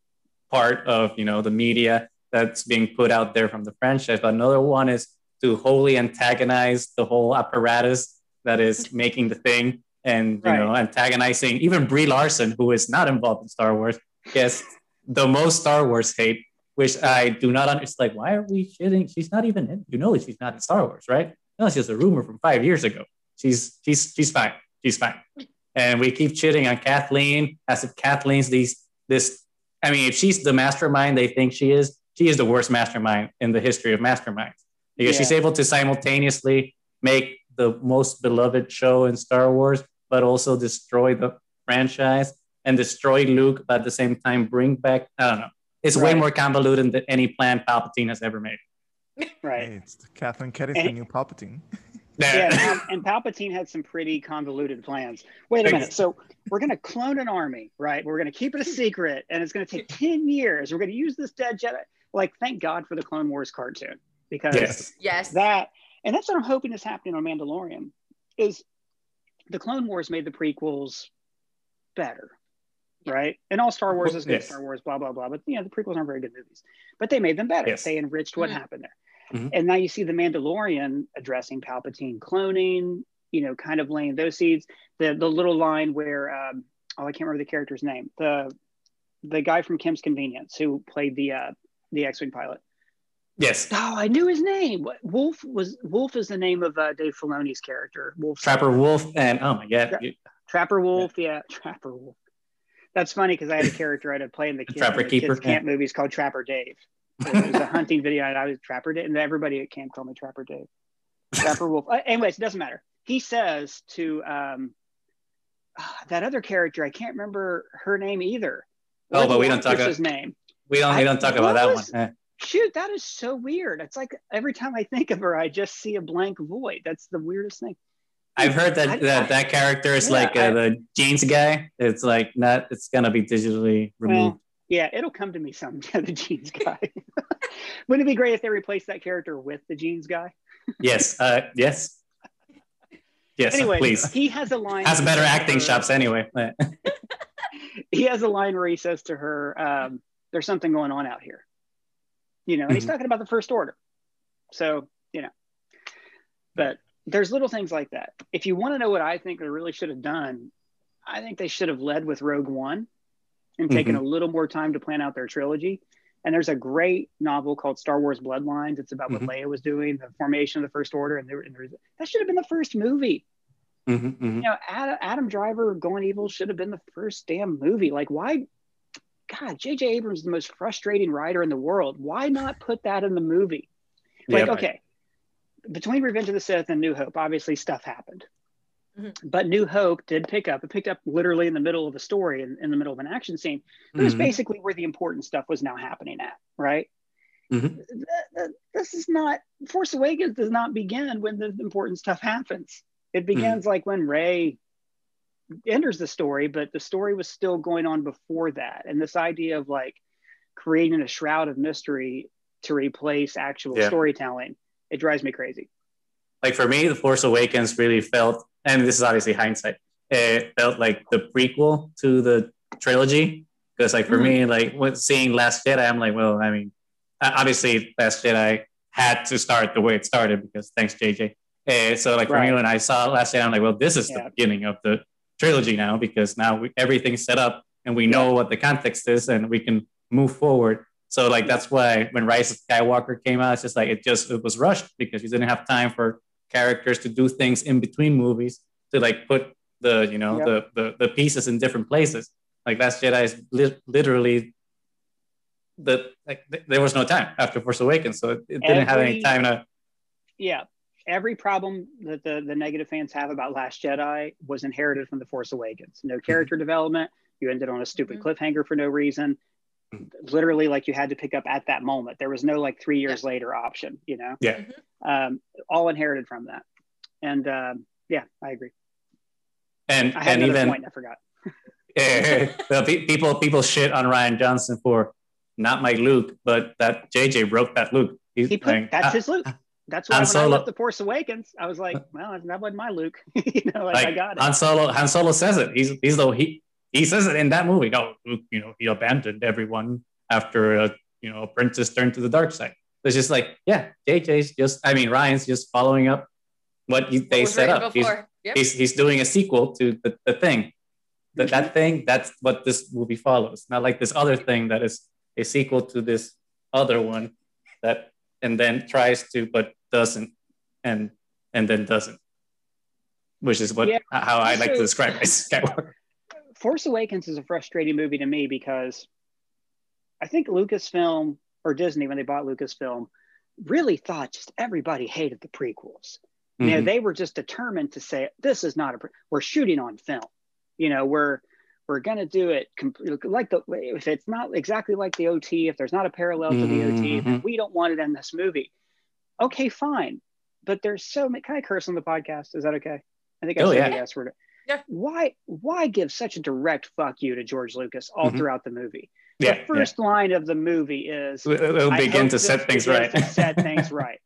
part of, you know, the media that's being put out there from the franchise. But another one is to wholly antagonize the whole apparatus that is making the thing, and, you Right. know, antagonizing even Brie Larson, who is not involved in Star Wars, gets the most Star Wars hate, which I do not understand. Like, why are we shitting? She's not even in, you know, she's not in Star Wars, right? No, it's just a rumor from five years ago. She's she's she's fine. She's fine. And we keep shitting on Kathleen as if Kathleen's these this. I mean, if she's the mastermind they think she is, she is the worst mastermind in the history of masterminds, because Yeah. she's able to simultaneously make the most beloved show in Star Wars, but also destroy the franchise and destroy Luke, but at the same time bring back. I don't know. It's way Right. more convoluted than any plan Palpatine has ever made. Right. Hey, it's Kathleen Kennedy, the And- new Palpatine. Yeah, and, Pal- and Palpatine had some pretty convoluted plans. Wait a minute. So we're going to clone an army, right? We're going to keep it a secret, and it's going to take ten years. We're going to use this dead Jedi. Like, thank God for the Clone Wars cartoon, because Yes. yes. that, and that's what I'm hoping is happening on Mandalorian, is the Clone Wars made the prequels better, right? And all Star Wars is good Yes. Star Wars, blah, blah, blah. But, you know, the prequels aren't very good movies. But they made them better. Yes. They enriched what Mhm. happened there. Mhm. And now you see the Mandalorian addressing Palpatine cloning, you know, kind of laying those seeds. The the little line where, um, oh, I can't remember the character's name. The the guy from Kim's Convenience who played the uh, the X-Wing pilot. Yes. Oh, I knew his name. What- Wolf was Wolf is the name of uh, Dave Filoni's character. Wolf Trapper Wolf and oh my god, Tra- you- Trapper Wolf, yeah, Trapper Wolf. That's funny because I had a character I'd play in the, kid, Trapper in the Keeper, kids camp movies called Trapper Dave. It was a hunting video, and I was Trapper Dave, and everybody at camp called me Trapper Dave. Trapper Wolf. Uh, anyways, it doesn't matter. He says to um, ah, that other character, I can't remember her name either. Oh, Or but the we don't talk actress's about- name. we don't we I- don't talk what about that was- one. Eh. Shoot, that is so weird. It's like every time I think of her, I just see a blank void. That's the weirdest thing. I've heard that I- that, I- that character is Yeah, like uh, I- the jeans guy. It's like not. It's gonna be digitally removed. Well, yeah, it'll come to me someday, the jeans guy. Wouldn't it be great if they replaced that character with the jeans guy? Yes. Uh, yes. Yes, anyway, please. he has a line. Has better acting her, chops anyway. He has a line where he says to her, um, "There's something going on out here," you know, and he's Mhm. talking about the First Order. So you know, but there's little things like that. If you want to know what I think they really should have done, I think they should have led with Rogue One and taken Mhm. a little more time to plan out their trilogy. And there's a great novel called Star Wars Bloodlines. It's about what Mhm. Leia was doing, the formation of the First Order, and, there, and there's, that should have been the first movie. Mhm, mhm. You know, Adam, Adam Driver going evil should have been the first damn movie. Like, why? God, J J Abrams is the most frustrating writer in the world. Why not put that in the movie? Like, Yeah, okay, between Revenge of the Sith and New Hope, obviously stuff happened. Mhm. But New Hope did pick up. It picked up literally in the middle of the story, in, in the middle of an action scene. But it's Mhm. basically where the important stuff was now happening at, right? Mhm. Th- th- This is not, Force Awakens does not begin when the important stuff happens. It begins like when Rey enters the story, but the story was still going on before that. And this idea of like creating a shroud of mystery to replace actual Yeah. storytelling, it drives me crazy. Like for me, The Force Awakens really felt, and this is obviously hindsight, it felt like the prequel to the trilogy. Because like for Mhm. me, like when seeing Last Jedi, I'm like, well, I mean, uh, obviously Last Jedi had to start the way it started because thanks J J. Uh, so like for Right. me, when I saw Last Jedi, I'm like, well, this is Yeah. the beginning of the trilogy now because now we, everything's set up and we know what the context is and we can move forward. So like Yeah. that's why when Rise of Skywalker came out, it's just like it just it was rushed because you didn't have time for characters to do things in between movies to like put the you know Yep. the, the the pieces in different places. Like Last Jedi is li- literally the like th- there was no time after Force Awakens, so it, it didn't have any Every- time to. Yeah. Every problem that the, the negative fans have about Last Jedi was inherited from The Force Awakens. No character development. You ended on a stupid Mhm. cliffhanger for no reason. Mhm. Literally, like you had to pick up at that moment. There was no like three years later option, you know? Yeah. Um, all inherited from that. And um, yeah, I agree. And I had and another even point, I forgot. eh, well, pe- people people shit on Ryan Johnson for not my Luke, but that J J broke that Luke. He's He put like, that's ah, his Luke. That's why Han when I Solo- left The Force Awakens, I was like, well, that wasn't my Luke. you know, like, like I got it. Han Solo. Han Solo says it. He's he's the he he says it in that movie. No, Luke, you know, he abandoned everyone after a you know apprentice turned to the dark side. It's just like, yeah, J J's just. I mean, Ryan's just following up what you, What they was set written up. He's, before. Yep. he's he's doing a sequel to the, the thing. That Mhm. that thing. That's what this movie follows. Not like this other thing that is a sequel to this other one that and then tries to but doesn't and and then doesn't, which is what Yeah. how I like to So- describe it. Skywalker. Force Awakens is a frustrating movie to me because I think Lucasfilm or Disney, when they bought Lucasfilm, really thought just everybody hated the prequels. You know, Mhm. they were just determined to say, this is not a, pre- we're shooting on film. You know, we're, we're going to do it comp- like the, if it's not exactly like the O T, if there's not a parallel to the O T, then Mhm. we don't want it in this movie. Okay, fine. But there's so many, can I curse on the podcast? Is that okay? I think I Oh, said yeah. the S word. Yeah. Why, why give such a direct fuck you to George Lucas all Mhm. throughout the movie? Yeah, The first line of the movie is, yeah. It'll it'll I begin hope to this set things begins right. to set things right.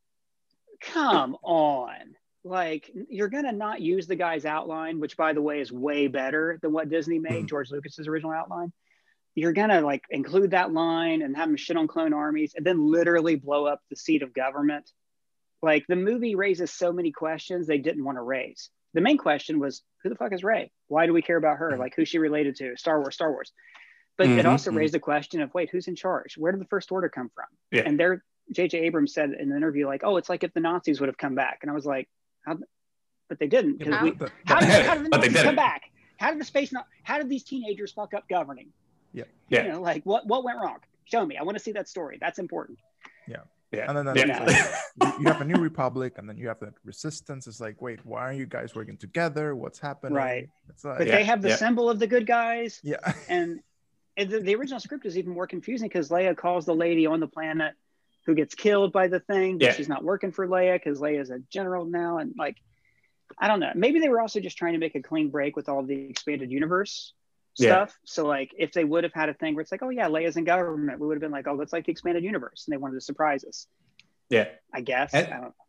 Come on. Like, you're going to not use the guy's outline, which, by the way, is way better than what Disney made, Mhm. George Lucas's original outline. You're going to, like, include that line and have him shit on clone armies and then literally blow up the seat of government. Like, the movie raises so many questions they didn't want to raise. The main question was, who the fuck is Rey? Why do we care about her? Mhm. Like, who's she related to? Star Wars, Star Wars. But Mhm, it also mhm. raised the question of, wait, who's in charge? Where did the First Order come from? Yeah. And there, J J Abrams said in an interview, like, oh, it's like if the Nazis would have come back. And I was like, how? But they didn't. Because Yeah, we, but- how, did, how did the But they Nazis didn't. come back? How did the space not? How did these teenagers fuck up governing? Yeah. Yeah. You know, like what what went wrong? Show me. I want to see that story. That's important. Yeah. And then, then Yeah. it's like, you, you have a new republic, and then you have the resistance. It's like, wait, why are you guys working together? What's happening? Right. It's like, But Yeah, they have the yeah. symbol of the good guys, yeah. and, and the, the original script is even more confusing because Leia calls the lady on the planet who gets killed by the thing, but Yeah. she's not working for Leia because Leia's a general now, and like, I don't know. Maybe they were also just trying to make a clean break with all the expanded universe Yeah. stuff. So like, if they would have had a thing where it's like, oh yeah, Leia's in government, we would have been like, oh, that's like the expanded universe, and they wanted to surprise us. Yeah. I guess. And- I don't know.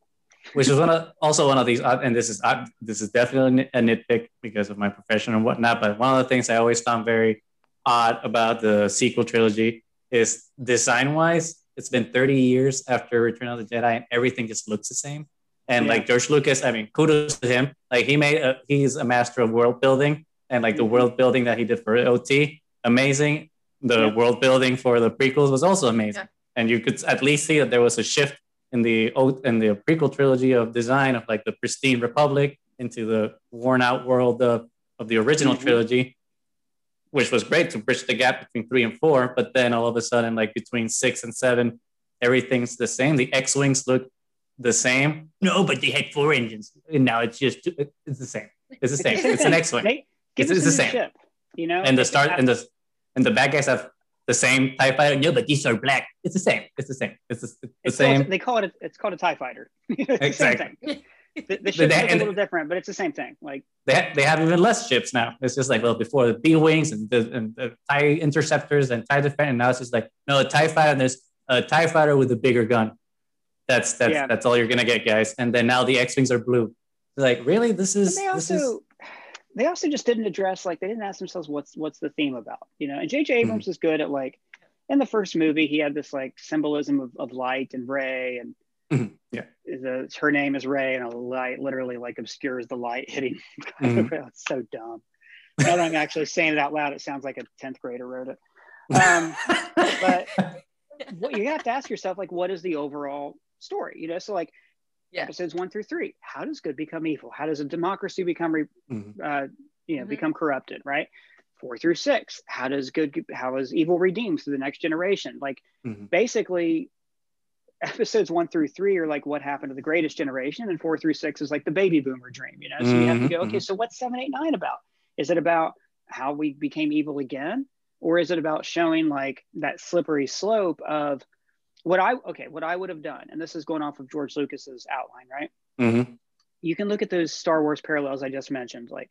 which is one of also one of these, and this is uh, this is definitely a nitpick because of my profession and whatnot. But one of the things I always found very odd about the sequel trilogy is design wise, it's been thirty years after Return of the Jedi, and everything just looks the same. And yeah. like George Lucas, I mean, kudos to him. Like he made, a, he's a master of world building, and like mm-hmm. the world building that he did for O T, amazing. The yeah. world building for the prequels was also amazing, yeah. and you could at least see that there was a shift in the in the prequel trilogy of design of like the pristine Republic into the worn out world of, of the original mm-hmm. trilogy, which was great to bridge the gap between three and four. But then all of a sudden, like between six and seven, everything's the same. The X-wings look the same. No, but they had four engines, and now it's just it's the same. It's the same. It's an X-wing. They, it's, it's the same. Ship, you know, and the start and the and the bad guys have the same TIE fighter. No, but these are black. It's the same. It's the same. It's the, it's the same. Called, they call it. A, it's called a TIE fighter. Exactly. The, the ship is a little different, but it's the same thing. Like they have, they have even less ships now. It's just like, well, before the B wings and the, and the TIE interceptors and TIE defender, and now it's just like, no, a TIE fighter. And there's a TIE fighter with a bigger gun. That's that's yeah. that's all you're gonna get, guys. And then now the X-wings are blue. Like, really, this is they also this is... they also just didn't address, like, they didn't ask themselves what's what's the theme about, you know. And J J Abrams mm-hmm. is good at, like, in the first movie he had this like symbolism of, of light and Rey, and mm-hmm. yeah, the, her name is Rey, and a light literally like obscures the light hitting. Mm-hmm. It's so dumb. Now that I'm actually saying it out loud, it sounds like a tenth grader wrote it. Um, but what you have to ask yourself, like, what is the overall story, you know? So like yeah. episodes one through three, how does good become evil? How does a democracy become re- mm-hmm. uh you know mm-hmm. become corrupted, right? Four through six, how does good how is evil redeemed through the next generation? Like mm-hmm. basically episodes one through three are like what happened to the greatest generation, and four through six is like the baby boomer dream, you know. So mm-hmm. you have to go, okay, so what's seven, eight, nine about? Is it about how we became evil again, or is it about showing like that slippery slope of What I okay, what I would have done, and this is going off of George Lucas's outline, right? Mm-hmm. You can look at those Star Wars parallels I just mentioned. Like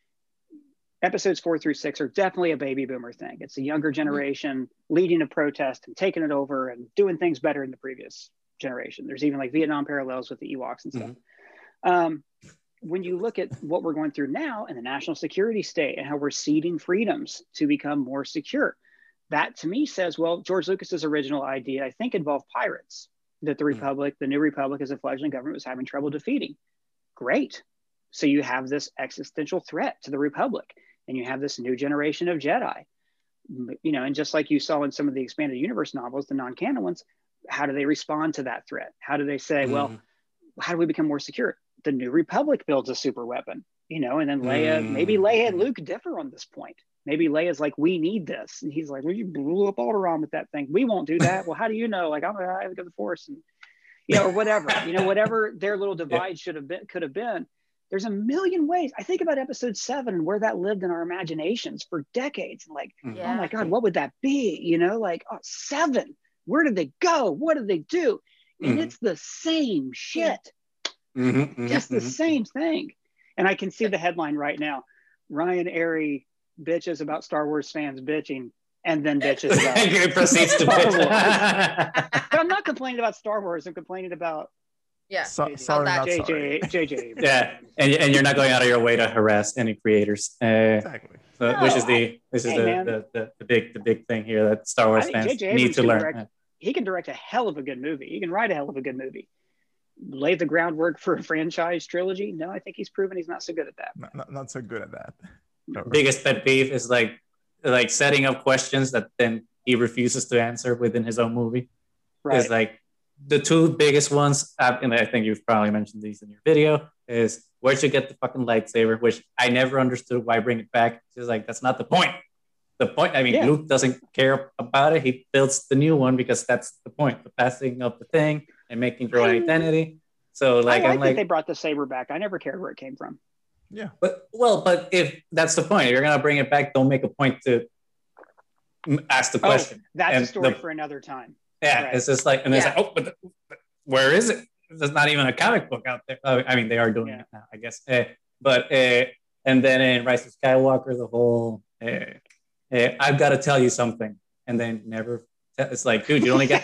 episodes four through six are definitely a baby boomer thing. It's the younger generation mm-hmm. leading a protest and taking it over and doing things better in the previous generation. There's even like Vietnam parallels with the Ewoks and stuff. Mm-hmm. Um, when you look at what we're going through now in the national security state and how we're ceding freedoms to become more secure, that to me says, well, George Lucas's original idea, I think, involved pirates, that the Republic, mm-hmm. the new Republic as a fledgling government, was having trouble defeating. Great. So you have this existential threat to the Republic, and you have this new generation of Jedi, you know, and just like you saw in some of the expanded universe novels, the non-canon ones, how do they respond to that threat? How do they say, mm-hmm. well, how do we become more secure? The new Republic builds a super weapon, you know, and then Leia, mm-hmm. maybe Leia and Luke differ on this point. Maybe Leia's like, we need this. And he's like, well, you blew up Alderaan with that thing. We won't do that. Well, how do you know? Like, I'm I have the Force, and, you know, or whatever, you know, whatever their little divide yeah. should have been, could have been. There's a million ways. I think about episode seven and where that lived in our imaginations for decades. And like, yeah. oh my God, what would that be? You know, like, oh, seven, where did they go? What did they do? And mm-hmm. it's the same shit. Mm-hmm, mm-hmm, just the mm-hmm. same thing. And I can see the headline right now. Ryan Airy bitches about Star Wars fans bitching, and then bitches about it proceeds to bitch. But I'm not complaining about Star Wars. I'm complaining about yeah, so, sorry, not J J, sorry. J J. Yeah, and, and you're not going out of your way to harass any creators. Uh, exactly. So, no, which is the this is hey, the, the, the the big the big thing here that Star Wars fans J J need to learn. Direct, he can direct a hell of a good movie. He can write a hell of a good movie. Lay the groundwork for a franchise trilogy. No, I think he's proven he's not so good at that. Not, not, not so good at that. Biggest pet peeve is like like setting up questions that then he refuses to answer within his own movie. Right. It's like the two biggest ones, uh, and I think you've probably mentioned these in your video, is where'd you get the fucking lightsaber, which I never understood why bring it back. It's just like, that's not the point. The point, I mean, yeah. Luke doesn't care about it. He builds the new one because that's the point, the passing of the thing and making your own identity. So like, I like I'm like, that they brought the saber back. I never cared where it came from. Yeah. But well, but if that's the point, if you're gonna bring it back, don't make a point to ask the question. Oh, that's and a story the, for another time. Yeah, right. It's just like, and yeah. it's like, oh, but, the, but where is it? There's not even a comic book out there. Uh, I mean, they are doing yeah. it now, I guess. Uh, but uh, and then in Rise of Skywalker, the whole uh, uh, I've got to tell you something, and then never. It's like, dude, you only got this. Is,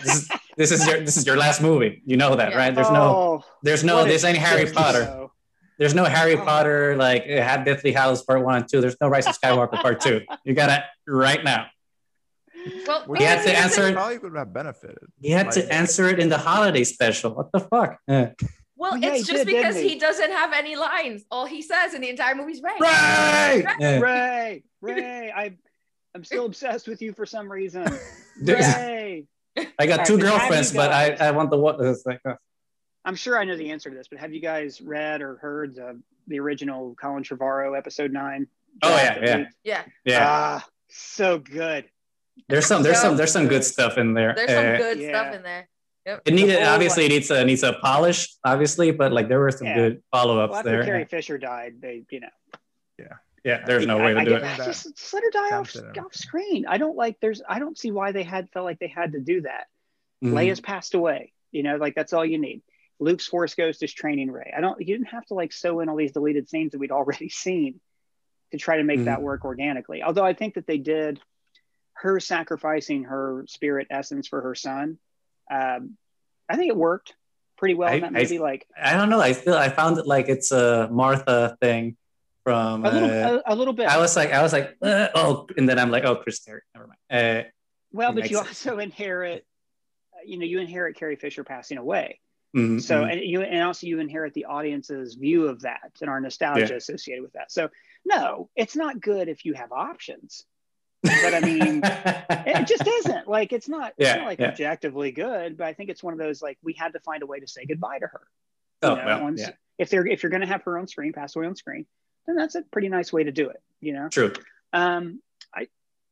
this is your this is your last movie. You know that, Yeah. right? There's no Oh, there's no what a this ain't Harry shit Potter. show. There's no Harry Oh. Potter like it had Deathly Hallows Part One and Two. There's no Rise of Skywalker Part Two. You got it right now. Well, Which He had because to he doesn't- answer- probably would have benefited. He had Like, to answer it in the holiday special. What the fuck? Yeah. Well, Well, yeah, it's he just did, didn't because he? he doesn't have any lines. All he says in the entire movie is Ray. Right. Yeah. Ray, Ray, I, I'm still obsessed with you for some reason. There's- Ray. I got All two right, then have girlfriends, you but I, guys- I want the what? It's like, uh, I'm sure I know the answer to this, but have you guys read or heard the, the original Colin Trevorrow episode nine? Oh, draft yeah, that yeah. leaked? Yeah, yeah. Ah, so good. There's some there's So some there's some good stuff in there. there's some Uh, good yeah. stuff in there. Yep. It needed the whole, obviously like- it needs a needs a polish, obviously, but like there were some Yeah. good follow ups Well, after there. Carrie Fisher died, they, you know, Yeah, there's no I- way to I do get- it. That Just, just let her die off, tempted him. off screen. I don't like. There's. I don't see why they had felt like they had to do that. Mhm. Leia's passed away. You know, like that's all you need. Luke's Force Ghost is training Rey. I don't. You didn't have to like sew in all these deleted scenes that we'd already seen to try to make Mhm. that work organically. Although I think that they did. Her sacrificing her spirit essence for her son. Um, I think it worked pretty well in I- that I- movie. like I don't know. I still I found it like it's a Martha thing from. a little, uh, a, a little bit. I was like I was like uh, oh, and then I'm like oh, Chris Terry. Never mind. Uh, well, it but makes you sense. also inherit. You know, you inherit Carrie Fisher passing away. mhm, So mhm. and you and also you inherit the audience's view of that and our nostalgia Yeah. associated with that. So no, it's not good if you have options. But I mean, it just isn't. Like it's not, it's Yeah, not like yeah. objectively good. But I think it's one of those like we had to find a way to say goodbye to her. You oh know, well, once- yeah, If they're if you're going to have her on screen, pass away on screen, then that's a pretty nice way to do it. You know. true. Um, I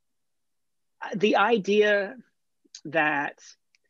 the idea that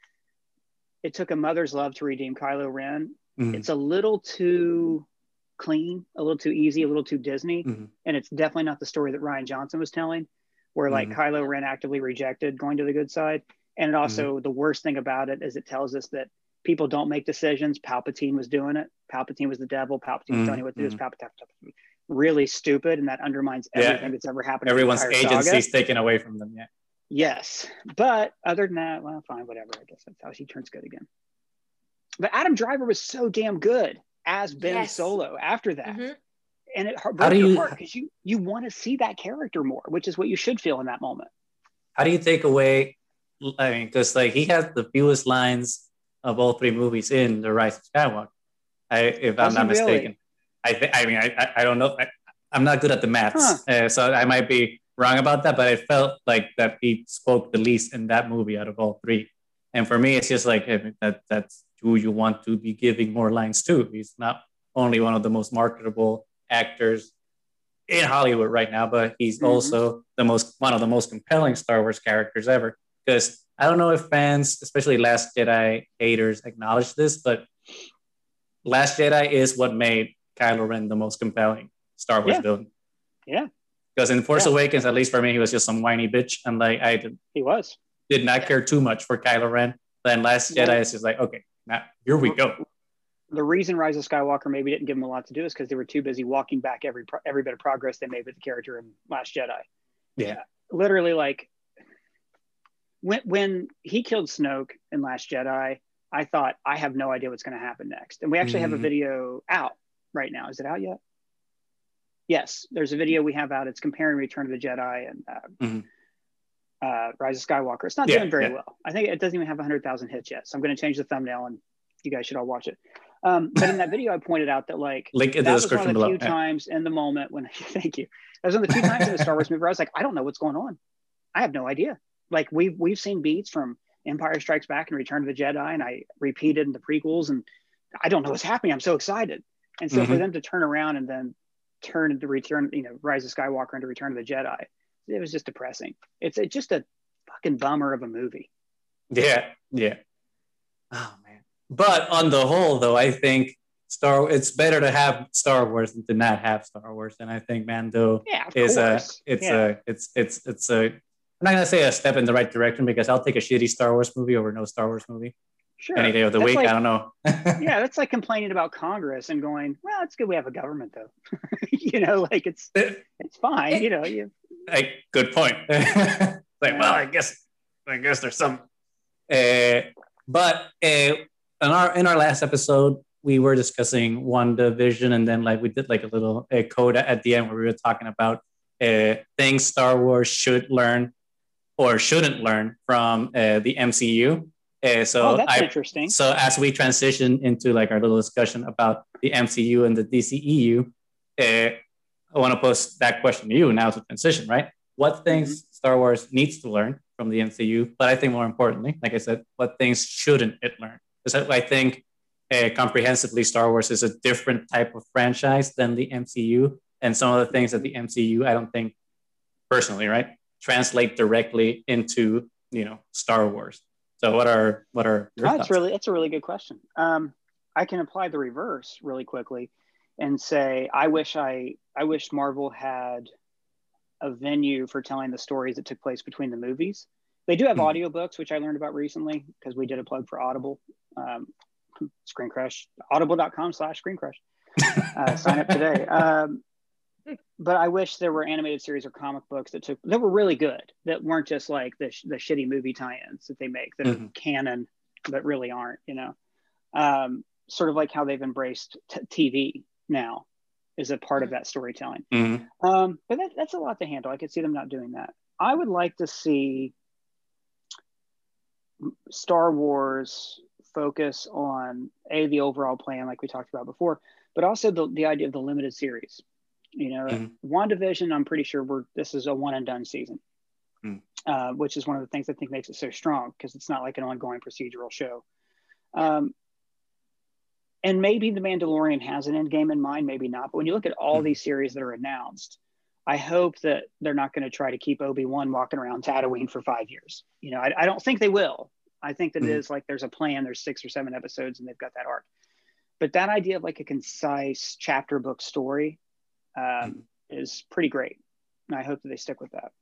it took a mother's love to redeem Kylo Ren, Mhm. it's a little too clean, a little too easy, a little too Disney, Mhm. and it's definitely not the story that Ryan Johnson was telling, where like Mhm. Kylo Ren actively rejected going to the good side. And it also the worst thing about it is it tells us that people don't make decisions. Palpatine was doing it. Palpatine was the devil. Palpatine was Mhm. telling you what to do. It's Palpatine. Really stupid, and that undermines Yeah. everything that's ever happened. in the Everyone's entire agency saga. is taken away from them. Yeah. Yes, but other than that, well, fine, whatever. I guess that's how he turns good again. But Adam Driver was so damn good as Ben Yes. Solo after that, Mhm. and it heart- How broke do your you- heart because you you want to see that character more, which is what you should feel in that moment. How do you take away? I mean, because like he has the fewest lines of all three movies in The Rise of Skywalker. I, if Does I'm not he really? mistaken, I think. I mean, I, I, I don't know. I, I'm not good at the maths, uh, so I might be wrong about that. But I felt like that he spoke the least in that movie out of all three. And for me, it's just like hey, that. That's who you want to be giving more lines to. He's not only one of the most marketable actors in Hollywood right now, but he's Mhm. also the most one of the most compelling Star Wars characters ever. Because I don't know if fans, especially Last Jedi haters, acknowledge this, but Last Jedi is what made Kylo Ren the most compelling Star Wars Yeah. villain. Yeah. Because in Force Yeah. Awakens, at least for me, he was just some whiny bitch, and like I did, He was. did not Yeah. care too much for Kylo Ren. Then Last Yeah. Jedi is just like, okay, now here we go. The reason Rise of Skywalker maybe didn't give him a lot to do is because they were too busy walking back every pro- every bit of progress they made with the character in Last Jedi. Yeah. Literally, like when when he killed Snoke in Last Jedi, I thought I have no idea what's going to happen next. And we actually have a Mhm. video out right now. Is it out yet? Yes, there's a video we have out. It's comparing Return of the Jedi and uh, Mhm. uh, Rise of Skywalker. It's not Yeah, doing very yeah. well. I think it doesn't even have one hundred thousand hits yet. So I'm going to change the thumbnail, and you guys should all watch it. Um, but in that video, I pointed out that like Link in the that was one description of the below. few Yeah. times in the moment when thank you. That was one of the few times in the Star Wars movie where I was like, I don't know what's going on. I have no idea. Like we've we've seen beats from Empire Strikes Back and Return of the Jedi, and I repeated in the prequels, and I don't know what's happening. I'm so excited. And so for Mhm. them to turn around and then turn into Return, you know, Rise of Skywalker into Return of the Jedi, it was just depressing. It's a, just a fucking bummer of a movie. Yeah, yeah. Oh man. But on the whole, though, I think Star it's better to have Star Wars than to not have Star Wars. And I think Mando Yeah, of is a course. it's yeah. a it's it's it's a I'm not gonna say a step in the right direction because I'll take a shitty Star Wars movie over no Star Wars movie Sure. any day of the That's week. like- I don't know. Yeah, that's like complaining about Congress and going, well, it's good we have a government though. you know, like it's it's fine. You know, you Like, good point. Like, well, I guess I guess there's some. Uh, but uh, in our in our last episode, we were discussing WandaVision, and then like we did like a little uh, coda at the end where we were talking about uh, things Star Wars should learn or shouldn't learn from uh, the M C U. Uh, so oh, that's I, interesting. So as we transition into like our little discussion about the M C U and the D C E U, uh, I want to pose that question to you now to transition, right? What things mm-hmm. Star Wars needs to learn from the M C U, but I think more importantly, like I said, what things shouldn't it learn? Because I think uh, comprehensively, Star Wars is a different type of franchise than the M C U, and some of the things that the M C U, I don't think personally, right, translate directly into you know Star Wars. So what are what are your oh, thoughts? That's really that's a really good question. Um, I can apply the reverse really quickly and say I wish I I wish Marvel had a venue for telling the stories that took place between the movies. They do have mm. audiobooks, which I learned about recently because we did a plug for Audible. Um, Screen Crush, audible.com slash Screen Crush. Uh, sign up today. Um, but I wish there were animated series or comic books that took that were really good, that weren't just like the, the shitty movie tie-ins that they make that mm-hmm. are canon but really aren't, you know. Um, sort of like how they've embraced t- T V now is a part of that storytelling. Mm-hmm. Um, but that, that's a lot to handle. I could see them not doing that. I would like to see Star Wars focus on a the overall plan, like we talked about before, but also the, the idea of the limited series. You know, mm-hmm. WandaVision, I'm pretty sure we're this is a one and done season, mm. uh, which is one of the things I think makes it so strong because it's not like an ongoing procedural show. Um, and maybe The Mandalorian has an end game in mind, maybe not. But when you look at all mm-hmm. these series that are announced, I hope that they're not going to try to keep Obi-Wan walking around Tatooine for five years. You know, I, I don't think they will. I think that mm-hmm. it is like there's a plan, there's six or seven episodes and they've got that arc. But that idea of like a concise chapter book story um, mm-hmm. is pretty great. And I hope that they stick with that.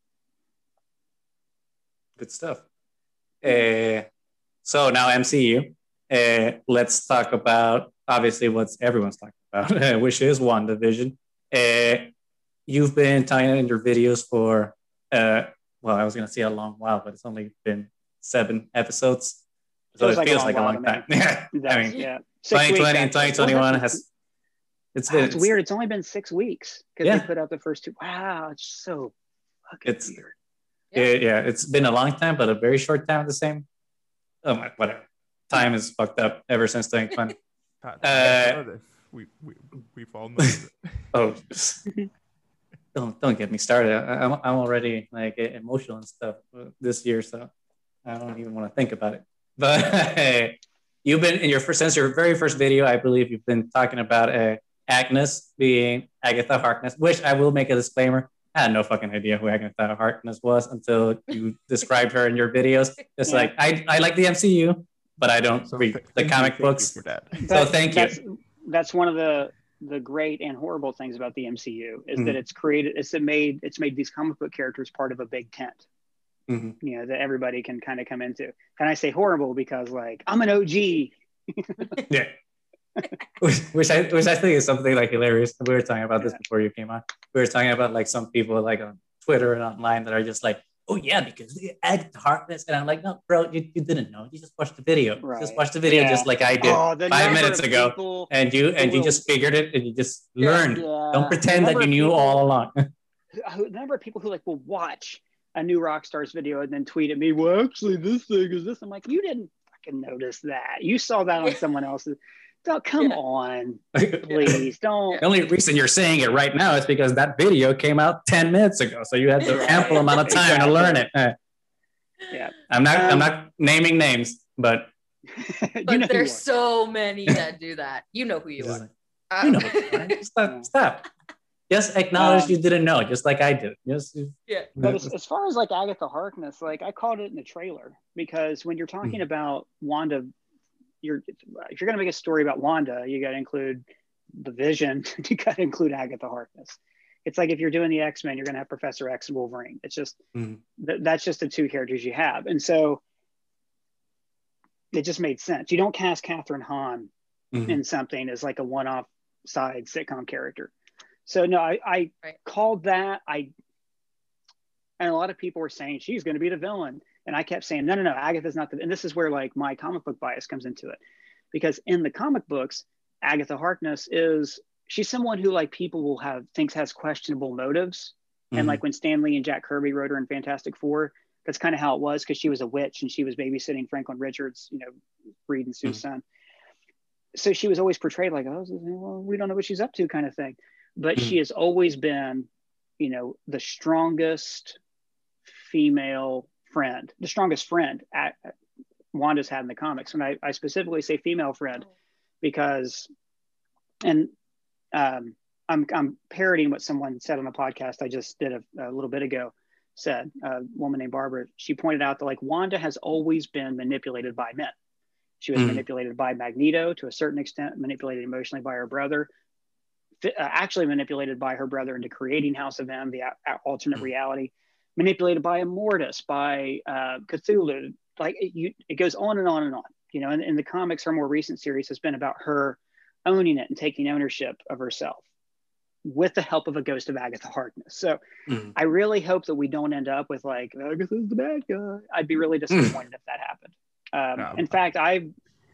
Good stuff. Uh, so now M C U, uh, let's talk about obviously what everyone's talking about, which is WandaVision. Uh, you've been tying in your videos for, uh, well, I was going to say a long while, but it's only been seven episodes. So feels it like feels a like a long time. Yeah. I mean, yeah. twenty twenty and twenty twenty-one has, it's been, oh, it's, it's weird. It's only been six weeks because yeah. they put out the first two. Wow. It's so fucking it's, weird. Yeah. It, yeah. It's been a long time, but a very short time at the same. Oh my, whatever. Time is fucked up ever since twenty twenty. uh, we, we, we've all known it. Oh, don't, don't get me started. I, I'm, I'm already like emotional and stuff this year. So I don't even want to think about it. But you've been in your first, since your very first video, I believe you've been talking about uh, Agnes being Agatha Harkness, which I will make a disclaimer. I had no fucking idea who Agatha Harkness was until you described her in your videos. It's yeah. like, I, I like the M C U, but I don't so read th- the comic you, books. For that. So thank that's, you. That's one of the, the great and horrible things about the M C U is mm-hmm. that it's created, it's made, it's made these comic book characters part of a big tent. Mm-hmm. You know, that everybody can kind of come into. And I say horrible because like I'm an O G. Yeah. which, which I which I think is something like hilarious. We were talking about this yeah. before you came on. We were talking about like some people like on Twitter and online that are just like, oh yeah, because they Agatha Harkness. And I'm like, no, bro, you, you didn't know. You just watched the video. Right. Just watched the video yeah. just like I did oh, five minutes ago. And you and you just figured it and you just yeah, learned. Yeah. Don't pretend that you knew people, all along. The number of people who like will watch a new Rockstar's video and then tweet at me, well, actually, this thing is this. I'm like, you didn't fucking notice that. You saw that on someone else's. Don't, come yeah. on, please, don't. The only reason you're saying it right now is because that video came out ten minutes ago. So you had the ample amount of time exactly. to learn it. Yeah. I'm not, um, I'm not naming names, but. But you know there's so many that do that. You know who you are. Like, um, you know who you are. Stop, stop. Just acknowledge um, you didn't know, just like I did. Just, yeah. But as, as far as like Agatha Harkness, like I called it in the trailer because when you're talking mm-hmm. about Wanda, you're if you're gonna make a story about Wanda, you got to include the Vision. You got to include Agatha Harkness. It's like if you're doing the X-Men, you're gonna have Professor X and Wolverine. It's just mm-hmm. th- that's just the two characters you have, and so it just made sense. You don't cast Catherine Hahn mm-hmm. in something as like a one-off side sitcom character. So no, I, I right. called that. I and a lot of people were saying she's going to be the villain, And I kept saying, no, no, no, Agatha's not the, and this is where like my comic book bias comes into it. Because in the comic books, Agatha Harkness is, she's someone who like people will have, thinks has questionable motives. Mm-hmm. And like when Stan Lee and Jack Kirby wrote her in Fantastic Four, that's kind of how it was, because she was a witch and she was babysitting Franklin Richards, you know, Reed and Sue's mm-hmm. son. So she was always portrayed like, oh, well, we don't know what she's up to kind of thing. But mm-hmm. she has always been, you know, the strongest female friend, the strongest friend at, at Wanda's had in the comics. And I, I specifically say female friend because, and um, I'm, I'm parodying what someone said on a podcast I just did a, a little bit ago, said, a woman named Barbara. She pointed out that like Wanda has always been manipulated by men. She was mm. manipulated by Magneto to a certain extent, manipulated emotionally by her brother, uh, actually manipulated by her brother into creating House of M, the a- alternate mm. reality, manipulated by Immortus, by uh, Cthulhu. Like it, you, it goes on and on and on. You know, and in the comics, her more recent series has been about her owning it and taking ownership of herself with the help of a ghost of Agatha Harkness. So mm. I really hope that we don't end up with like, Agatha's the bad guy. I'd be really disappointed mm. if that happened. Um, no, in fact, I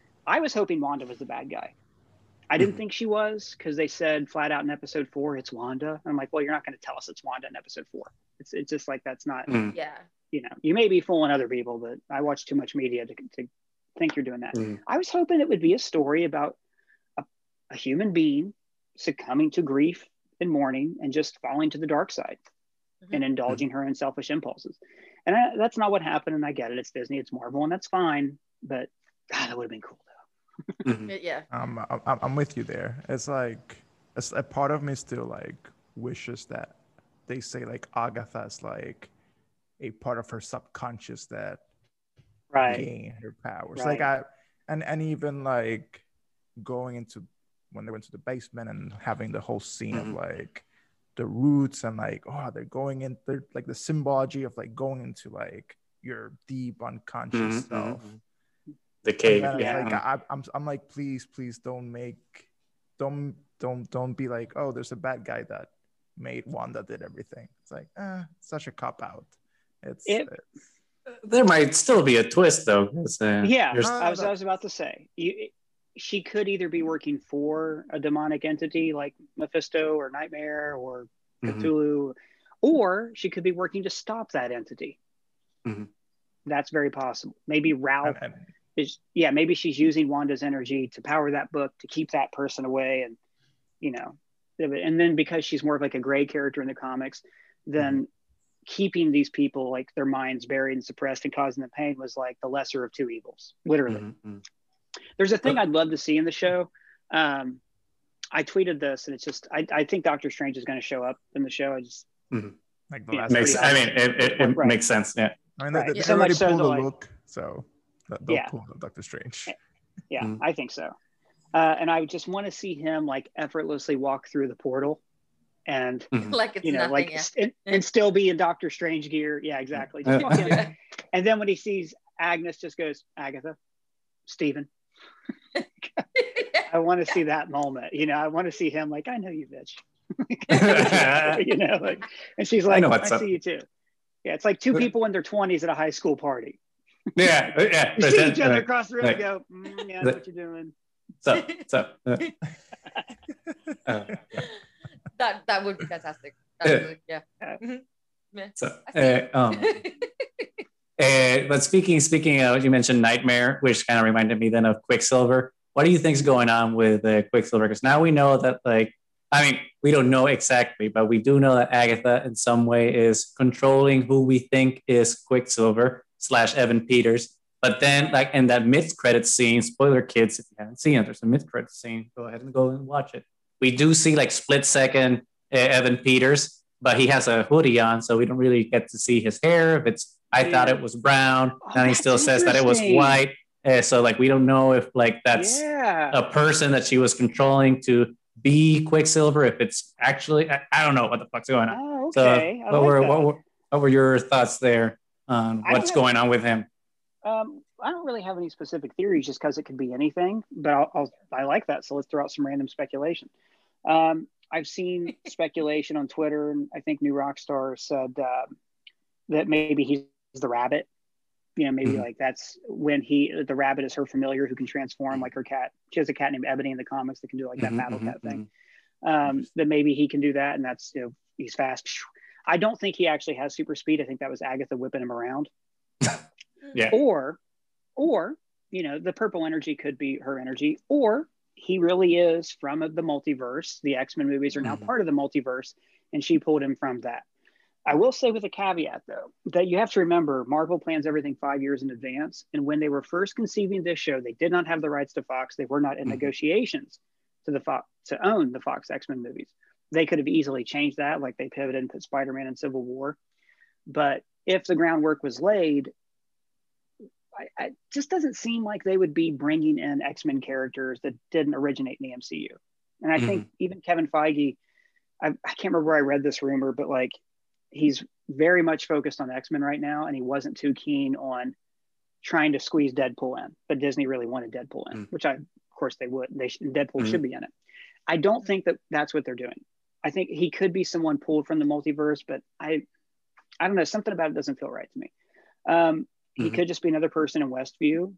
I was hoping Wanda was the bad guy. I didn't mm. think she was, because they said flat out in episode four, it's Wanda. I'm like, well, you're not going to tell us it's Wanda in episode four. It's it's just like, that's not, mm. yeah. You know, you may be fooling other people, but I watch too much media to, to think you're doing that. Mm. I was hoping it would be a story about a, a human being succumbing to grief and mourning and just falling to the dark side mm-hmm. and indulging mm-hmm. her in selfish impulses. And I, that's not what happened. And I get it. It's Disney, it's Marvel, and that's fine. But God, that would have been cool though. mm-hmm. Yeah. Um, I'm, I'm with you there. It's like, it's a part of me still like wishes that they say like Agatha's like a part of her subconscious that right. gain her powers. Right. Like I, and, and even like going into, when they went to the basement and having the whole scene mm-hmm. of like the roots and like, oh, they're going in, they're like the symbology of like going into like your deep unconscious mm-hmm. self. The cave. Then, yeah. Like, I, I'm, I'm like, please, please don't make, don't, don't, don't be like, oh, there's a bad guy that made Wanda did everything. It's like, eh, such a cop out. It's, it, it's there might still be a twist though. Uh, yeah, no, I was, I was about to say, you, she could either be working for a demonic entity like Mephisto or Nightmare or Cthulhu, mm-hmm. or she could be working to stop that entity. Mm-hmm. That's very possible. Maybe Ralph and, and, is, yeah, maybe she's using Wanda's energy to power that book to keep that person away. And, you know, and then because she's more of like a gray character in the comics, then mm-hmm. keeping these people like their minds buried and suppressed and causing them pain was like the lesser of two evils, literally. Mm-hmm. There's a thing I'd love to see in the show. Um, I tweeted this, and it's just I, I think Doctor Strange is going to show up in the show. I just mm-hmm. like the last makes, I mean, it, it, it right. makes sense. Yeah, I mean, right. they, they so already pulled the like, look, so they'll yeah. pull Doctor Strange. Yeah, mm-hmm. I think so. Uh, and I just want to see him like effortlessly walk through the portal, and mm-hmm. like it's you know, nothing, like yeah. and, and still be in Doctor Strange gear. Yeah, exactly. Just walk in. And then when he sees Agnes, just goes, Agatha, Stephen. I want to see that moment. You know, I want to see him like, I know you, bitch. You know, like, and she's like, I, I see up. you too. Yeah, it's like two people in their twenties at a high school party. Yeah, yeah. You see each other across the room and go, mm, yeah, I know what you're doing. So, so. Uh, uh, that that would be fantastic. Absolutely, yeah. Mm-hmm. Yeah. So, uh, um, Uh, but speaking speaking of, you mentioned Nightmare, which kind of reminded me then of Quicksilver. What do you think's going on with uh, Quicksilver? Because now we know that, like, I mean, we don't know exactly, but we do know that Agatha in some way is controlling who we think is Quicksilver slash Evan Peters. But then, like, in that mid-credit scene, spoiler kids, if you haven't seen it, there's a mid-credit scene. Go ahead and go and watch it. We do see, like, split-second uh, Evan Peters, but he has a hoodie on, so we don't really get to see his hair. If it's I yeah. thought it was brown, oh, and he still says that it was white. Uh, so, like, we don't know if, like, that's yeah. a person that she was controlling to be Quicksilver. If it's actually, I, I don't know what the fuck's going on. Oh, okay. So, what, like were, what were what were your thoughts there on what's going on with him? Um, I don't really have any specific theories, just because it could be anything. But I'll, I'll, I like that. So let's throw out some random speculation. Um, I've seen speculation on Twitter, and I think New Rockstar said uh, that maybe he's the Rabbit. You know, maybe Mhm. like that's when he, the rabbit is her familiar who can transform like her cat. She has a cat named Ebony in the comics that can do like that Mhm, battle mhm, cat thing. mhm. Um, that maybe he can do that, and that's, you know, he's fast. I don't think he actually has super speed. I think that was Agatha whipping him around. Yeah. Or, or you know, the purple energy could be her energy, or he really is from the multiverse. The X-Men movies are now Mhm. part of the multiverse, and she pulled him from that. I will say with a caveat, though, that you have to remember Marvel plans everything five years in advance. And when they were first conceiving this show, they did not have the rights to Fox. They were not in Mhm. negotiations to the Fox to own the Fox X-Men movies. They could have easily changed that, like they pivoted and put Spider-Man in Civil War. But if the groundwork was laid, I, I just doesn't seem like they would be bringing in X-Men characters that didn't originate in the M C U. And I think Mhm. even Kevin Feige, I, I can't remember where I read this rumor, but like he's very much focused on X-Men right now, and he wasn't too keen on trying to squeeze Deadpool in, but Disney really wanted Deadpool in, Mm. which I, of course they would. They sh- Deadpool Mhm. should be in it. I don't think that that's what they're doing. I think he could be someone pulled from the multiverse, but I, I don't know. Something about it doesn't feel right to me. Um, he Mhm. could just be another person in Westview,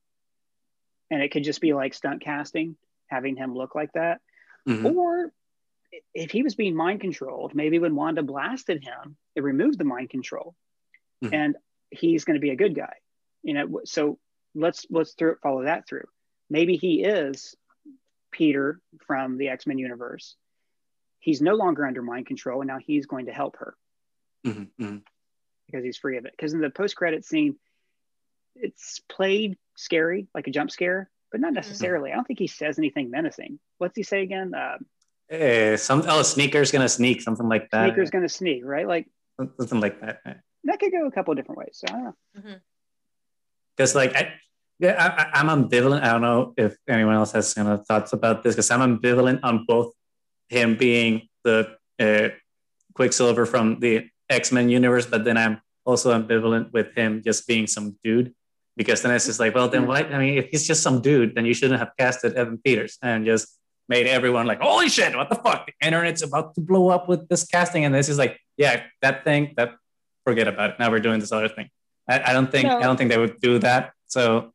and it could just be like stunt casting, having him look like that. Mhm. Or if he was being mind controlled, maybe when Wanda blasted him, it removed the mind control, Mhm. and he's going to be a good guy. You know, so let's let's through, follow that through. Maybe he is Peter from the X-Men universe. He's no longer under mind control, and now he's going to help her Mhm. Mhm. because he's free of it. Because in the post-credit scene, it's played scary, like a jump scare, but not necessarily. I don't think he says anything menacing. What's he say again? Uh, Eh, some oh, sneaker's gonna sneak, something like that. Sneaker's going to sneak, right? Like Something like that. that could go a couple of different ways. So I don't know. Because like I, yeah, I, I- I'm ambivalent. I don't know if anyone else has kind of thoughts about this. Because I'm ambivalent on both him being the uh, Quicksilver from the X-Men universe, but then I'm also ambivalent with him just being some dude. Because then it's just like, well, then why? I mean, if he's just some dude, then you shouldn't have casted Evan Peters and just made everyone like, holy shit, what the fuck? The internet's about to blow up with this casting. And this is like, yeah, that thing, that forget about it. Now we're doing this other thing. I, I don't think No. I don't think they would do that. So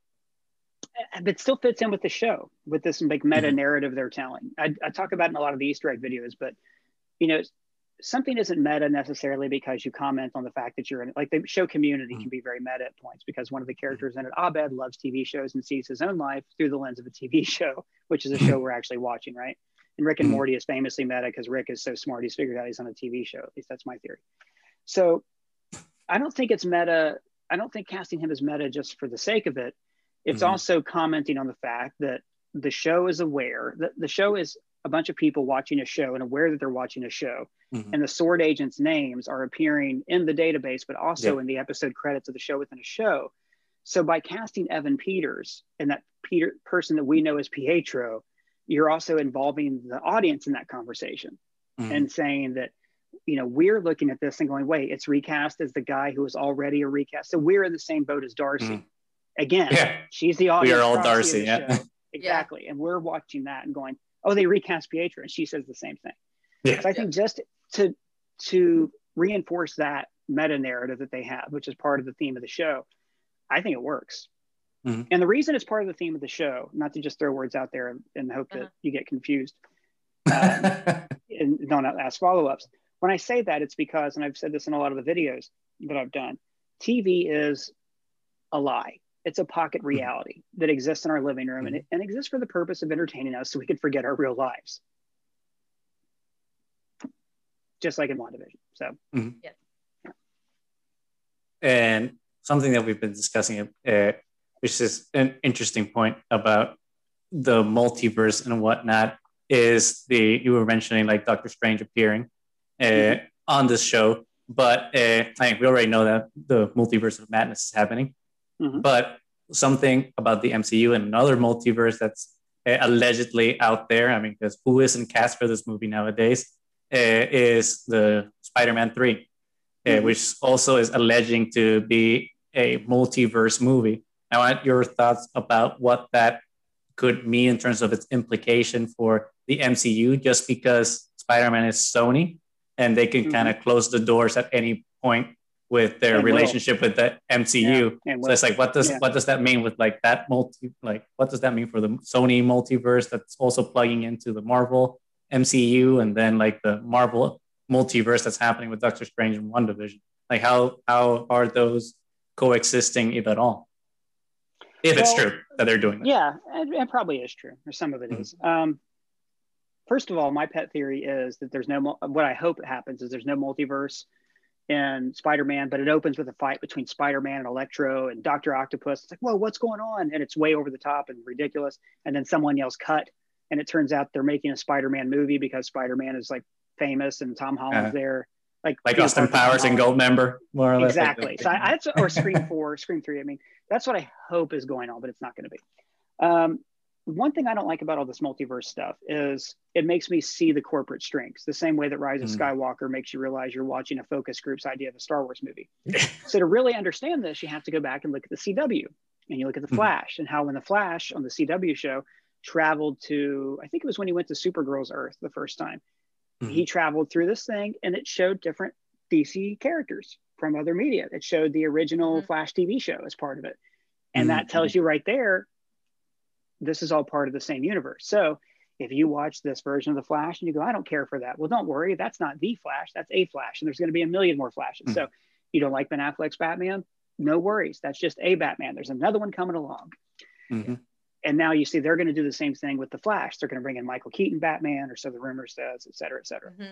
But it still fits in with the show, with this like meta Mhm. narrative they're telling. I, I talk about it in a lot of the Easter egg videos, but you know, something isn't meta necessarily because you comment on the fact that you're in it. Like the show Community Mhm. can be very meta at points because one of the characters in it, Abed, loves T V shows and sees his own life through the lens of a T V show, which is a show we're actually watching, right? And Rick and Mhm. Morty is famously meta because Rick is so smart he's figured out he's on a T V show. At least that's my theory. So I don't think it's meta. I don't think casting him as meta just for the sake of it. It's Mhm. also commenting on the fact that the show is aware that the show is a bunch of people watching a show and aware that they're watching a show. Mhm. And the sword agents' names are appearing in the database, but also Yeah. in the episode credits of the show within a show. So by casting Evan Peters and that Peter person that we know as Pietro, you're also involving the audience in that conversation Mhm. and saying that, you know, we're looking at this and going, wait, it's recast as the guy who was already a recast. So we're in the same boat as Darcy. Mhm. Again, Yeah. she's the audience. We are all proxy of Darcy, the yeah. show. Exactly. And we're watching that and going, oh, they recast Pietro. And she says the same thing. Yeah. So I think just to to reinforce that meta narrative that they have, which is part of the theme of the show, I think it works. Mhm. And the reason it's part of the theme of the show, not to just throw words out there and, and hope that Uh-huh. you get confused um, and don't ask follow-ups. When I say that, it's because, and I've said this in a lot of the videos that I've done, T V is a lie. It's a pocket reality that exists in our living room, and it and exists for the purpose of entertaining us so we can forget our real lives. Just like in WandaVision. So, Mhm. Yes. And something that we've been discussing, uh, which is an interesting point about the multiverse and whatnot, is the you were mentioning like Doctor Strange appearing uh, Mhm. on this show, but uh, I think we already know that the multiverse of madness is happening. Mhm. But something about the M C U and another multiverse that's uh, allegedly out there. I mean, because who isn't cast for this movie nowadays? Uh, is the Spider-Man three. Uh, Mhm. which also is alleging to be a multiverse movie. I want your thoughts about what that could mean in terms of its implication for the M C U, just because Spider-Man is Sony and they can Mhm. kind of close the doors at any point with their And will. relationship with the M C U. Yeah, and So will. it's like, what does Yeah. what does that mean with like that multi? Like, what does that mean for the Sony multiverse that's also plugging into the Marvel M C U, and then like the Marvel multiverse that's happening with Doctor Strange and WandaVision? Like, how how are those coexisting, if at all? If it's Well, true that they're doing that. Yeah, it, it probably is true, or some of it Mhm. is. Um, first of all, my pet theory is that there's no. mul- What I hope happens is there's no multiverse in Spider-Man, but it opens with a fight between Spider-Man and Electro and Doctor Octopus. It's like, whoa, what's going on? And it's way over the top and ridiculous. And then someone yells "cut," and it turns out they're making a Spider-Man movie because Spider-Man is like famous and Tom Holland's Uh, there. Like Like Peter Austin Parker, Tom Powers and Holland. Goldmember, more or less. Exactly. Like, So I, that's or Scream four, Scream three. I mean, that's what I hope is going on, but it's not going to be. Um, one thing I don't like about all this multiverse stuff is it makes me see the corporate strengths, the same way that Rise of Mm. Skywalker makes you realize you're watching a focus group's idea of a Star Wars movie. So to really understand this, you have to go back and look at the C W, and you look at the Mhm. Flash, and how when the Flash on the C W show traveled to, I think it was when he went to Supergirl's Earth the first time, Mhm. he traveled through this thing, and it showed different D C characters from other media. It showed the original Mhm. Flash T V show as part of it. And Mhm. that tells you right there, this is all part of the same universe. So if you watch this version of the Flash and you go, I don't care for that. Well, don't worry. That's not the Flash. That's a Flash. And there's going to be a million more Flashes. Mhm. So you don't like Ben Affleck's Batman? No worries. That's just a Batman. There's another one coming along. Mhm. And now you see they're going to do the same thing with the Flash. They're going to bring in Michael Keaton Batman, or so the rumor says, et cetera, et cetera. Mhm.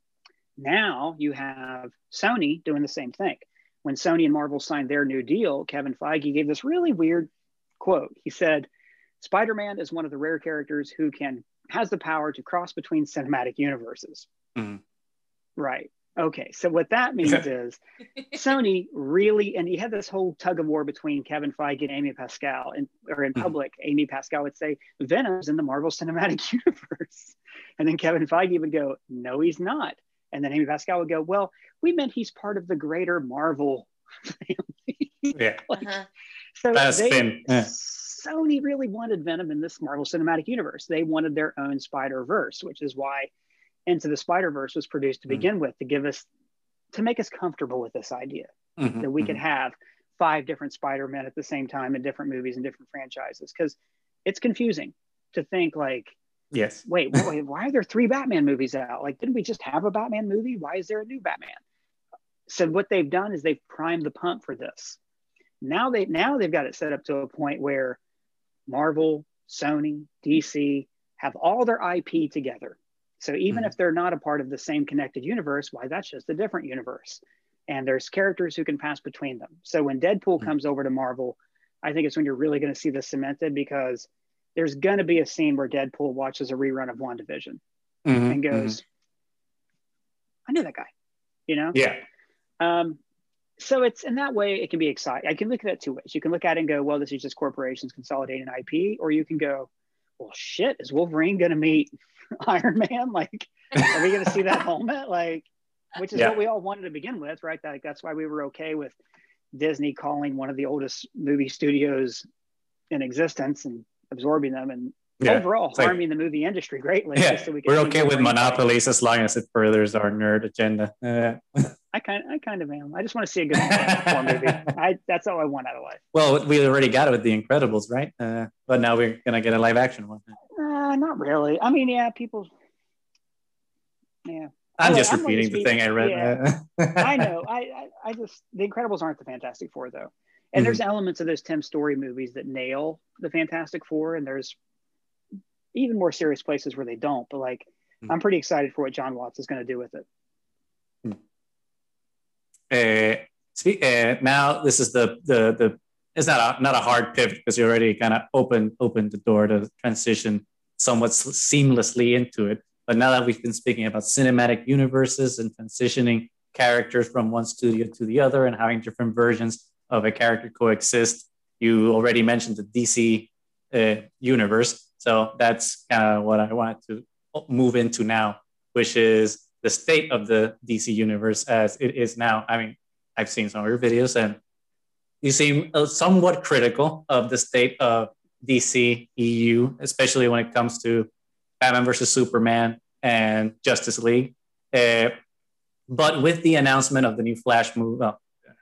Now you have Sony doing the same thing. When Sony and Marvel signed their new deal, Kevin Feige gave this really weird quote. He said, Spider-Man is one of the rare characters who can has the power to cross between cinematic universes. Mhm. Right. Okay. So what that means is Sony really, and you had this whole tug of war between Kevin Feige and Amy Pascal, and or in Mhm. public, Amy Pascal would say Venom's in the Marvel Cinematic Universe, and then Kevin Feige would go, no, he's not. And then Amy Pascal would go, well, we meant he's part of the greater Marvel family. Yeah. Like, Uh-huh. so That's they, been- yeah. Sony really wanted Venom in this Marvel Cinematic Universe. They wanted their own Spider-Verse, which is why Into the Spider-Verse was produced to Mhm. begin with, to give us, to make us comfortable with this idea Mhm. that we could Mhm. have five different Spider-Men at the same time in different movies and different franchises. Because it's confusing to think like, Yes. wait, wait, why are there three Batman movies out? Like, didn't we just have a Batman movie? Why is there a new Batman? So what they've done is they've primed the pump for this. Now they now they've got it set up to a point where Marvel, Sony, D C have all their I P together. So even Mhm. if they're not a part of the same connected universe, why, that's just a different universe. And there's characters who can pass between them. So when Deadpool Mhm. comes over to Marvel, I think it's when you're really going to see this cemented, because there's going to be a scene where Deadpool watches a rerun of WandaVision Mhm. and goes, I knew that guy, you know? Mhm. Yeah. Um, so it's in that way, it can be exciting. I can look at it two ways. You can look at it and go, well, this is just corporations consolidating I P, or you can go, well, shit, is Wolverine going to meet Iron Man? Like, are we going to see that helmet? Like, which is Yeah. what we all wanted to begin with, right? Like, that's why we were okay with Disney calling one of the oldest movie studios in existence and absorbing them, and Yeah. overall It's like- harming the movie industry greatly. Yeah. Just so we could We're see okay with Wolverine fight. monopolies as long as it furthers our nerd agenda. Uh, I kind, I kind of am. I just want to see a good Fantastic Four movie. I, that's all I want out of life. well, we already got it with The Incredibles, right? Uh, but now we're gonna get a live action one. Uh, not really. I mean, yeah, people. Yeah, I'm Well, just I'm repeating always the thing I read. yeah. Uh, I know. I, I, I just the Incredibles aren't the Fantastic Four though, and Mhm. there's elements of those Tim Story movies that nail the Fantastic Four, and there's even more serious places where they don't. But like, Mhm. I'm pretty excited for what John Watts is going to do with it. Uh, speak, uh, now this is the the the it's not a not a hard pivot because you already kind of opened opened the door to transition somewhat seamlessly into it. But now that we've been speaking about cinematic universes and transitioning characters from one studio to the other and having different versions of a character coexist, you already mentioned the D C uh, universe. So that's kind of what I wanted to move into now, which is the state of the D C universe as it is now. I mean, I've seen some of your videos and you seem uh, somewhat critical of the state of D C E U, especially when it comes to Batman versus Superman and Justice League. Uh, but with the announcement of the new Flash movie, well,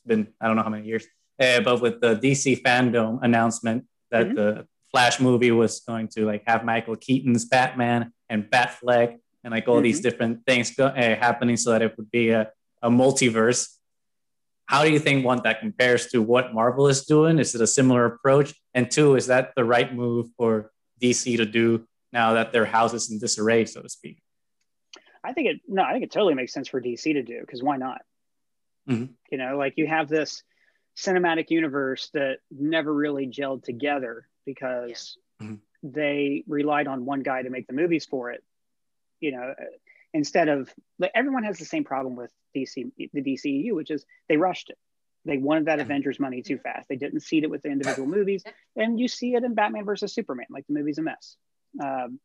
been I don't know how many years, uh, but with the D C fandom announcement that mm-hmm. the Flash movie was going to like have Michael Keaton's Batman and Batfleck and like all mm-hmm. these different things go, uh, happening so that it would be a, a multiverse. How do you think, one, that compares to what Marvel is doing? Is it a similar approach? And two, is that the right move for D C to do now that their house is in disarray, so to speak? I think it, no, I think it totally makes sense for D C to do, because why not? Mm-hmm. You know, like you have this cinematic universe that never really gelled together because yeah. mm-hmm. they relied on one guy to make the movies for it. You know, instead of, like, everyone has the same problem with D C, the D C E U, which is they rushed it. They wanted that yeah. Avengers money too fast. They didn't seed it with the individual movies. And you see it in Batman versus Superman, like the movie's a mess. Um,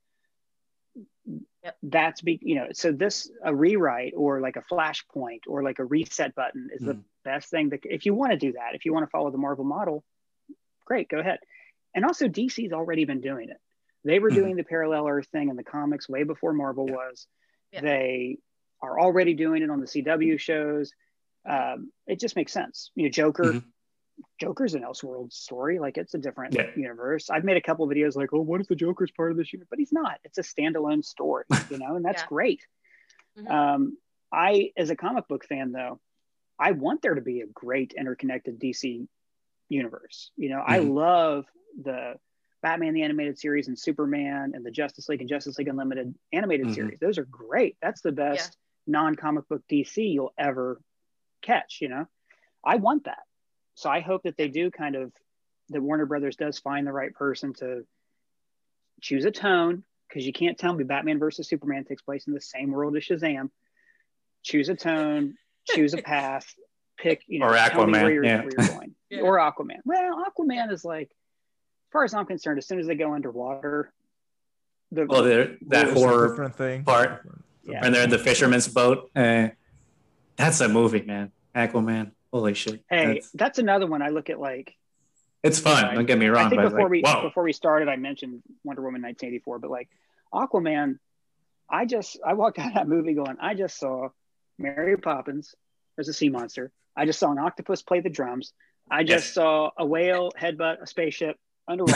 yep. That's, be, you know, so this, a rewrite or like a flashpoint or like a reset button is mm. the best thing that, if you want to do that, if you want to follow the Marvel model, great, go ahead. And also D C's already been doing it. They were mm. doing the parallel Earth thing in the comics way before Marvel yeah. was. Yeah. They are already doing it on the C W shows. Um, it just makes sense. You know, Joker, mm-hmm. Joker's an Elseworld story. Like, it's a different yeah. universe. I've made a couple of videos like, oh, what if the Joker's part of this universe? But he's not. It's a standalone story, you know, and that's yeah. great. Mm-hmm. Um, I, as a comic book fan, though, I want there to be a great interconnected D C universe. You know, mm-hmm. I love the Batman the Animated Series and Superman and the Justice League and Justice League Unlimited animated mm-hmm. series. Those are great. That's the best yeah. non-comic book D C you'll ever catch, you know. I want that. So I hope that they do kind of, that Warner Brothers does find the right person to choose a tone, because you can't tell me Batman versus Superman takes place in the same world as Shazam. Choose a tone, choose a path, pick, you know, or Aquaman, where you're, yeah. where you're going. yeah. Or Aquaman. Well, Aquaman is like, as far as I'm concerned, as soon as they go underwater, the well, that horror thing part, yeah. when they're in the fisherman's boat, uh, that's a movie, man. Aquaman, holy shit! Hey, that's, that's another one. I look at like, it's fun. You know, don't get me wrong. I think but before like, we whoa. before we started, I mentioned Wonder Woman nineteen eighty-four, but like Aquaman, I just I walked out of that movie going, I just saw Mary Poppins. There's a sea monster. I just saw an octopus play the drums. I just yes. saw a whale headbutt a spaceship underwater.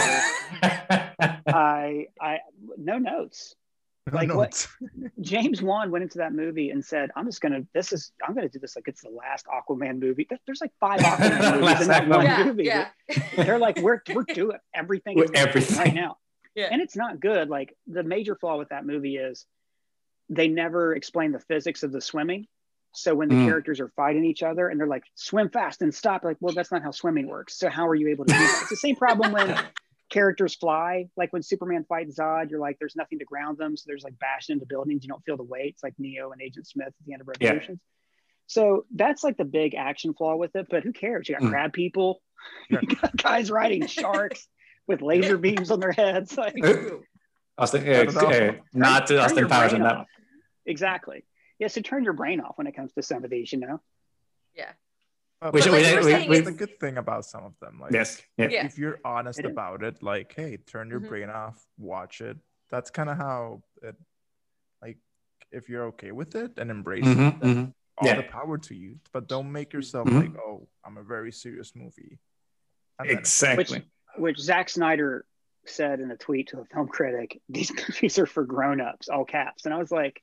I I no notes. No like notes. What James Wan went into that movie and said, I'm just gonna this is I'm gonna do this like it's the last Aquaman movie. There's like five Aquaman movies in that one yeah, movie. Yeah. They're like, we're we're doing everything, With everything right now. Yeah. And it's not good. Like, the major flaw with that movie is they never explain the physics of the swimming. So when the mm. characters are fighting each other and they're like, swim fast and stop, like, well, that's not how swimming works. So how are you able to do that? It's the same problem when characters fly. Like when Superman fights Zod, you're like, there's nothing to ground them. So there's like bashing into buildings. You don't feel the weight. It's like Neo and Agent Smith at the end of Revolutions. Yeah. So that's like the big action flaw with it. But who cares? You got mm. crab people. You got guys riding sharks with laser beams on their heads. Like, Austin, uh, uh, not to Austin Powers in that one. Exactly. Yeah, so turn your brain off when it comes to some of these, you know? Yeah. Uh, we but should, like we, we, that's we, the good thing about some of them. Like, yes. Yeah. Yeah. if you're honest It is. about it, like, hey, turn your Mhm. brain off, watch it. That's kind of how it, like, if you're okay with it and embrace Mhm, it, then mhm. all Yeah. the power to you. But don't make yourself Mhm. like, oh, I'm a very serious movie. And then it's- Exactly. Which, which Zack Snyder said in a tweet to a film critic, these movies are for grown-ups, all caps. And I was like,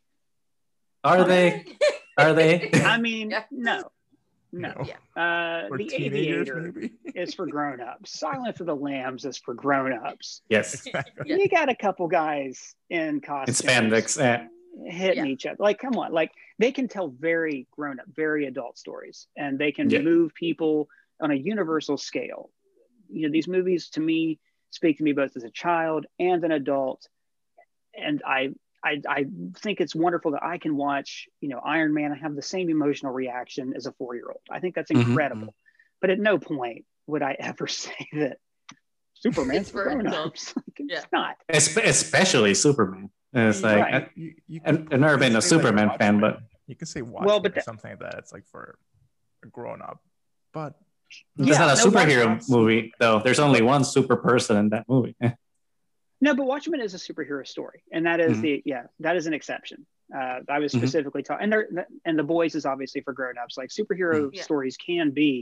Are they? Are they? I mean, Yeah. no. No. No. Yeah. Uh, Or the teenagers, Aviator maybe. is for grown-ups. Silence of the Lambs is for grown-ups. Yes. Exactly. Yeah. You got a couple guys in In costumes spandex. eh. hitting Yeah. each other. Like, come on. Like, they can tell very grown-up, very adult stories. And they can Yeah. move people on a universal scale. You know, these movies, to me, speak to me both as a child and an adult. And I I, I think it's wonderful that I can watch, you know, Iron Man and have the same emotional reaction as a four-year-old. I think that's Mhm, incredible. mhm. But at no point would I ever say that Superman's It's for for grown-ups. Like, it's Yeah. not. Espe- Especially Superman. And it's like, Right. I, You, you I've can- never you been can a say, like, Superman fan, Watchmen. but you can say Watchmen Well, but or that- something like that. It's like for a grown-up. But it's Yeah, not a no, superhero Watchmen's- movie, though. There's only one super person in that movie. Eh. No, but Watchmen is a superhero story, and that is Mhm. the yeah, that is an exception. Uh, I was Mhm. specifically taught, and there, and The Boys is obviously for grown-ups. Like, superhero Mhm. Yeah. stories can be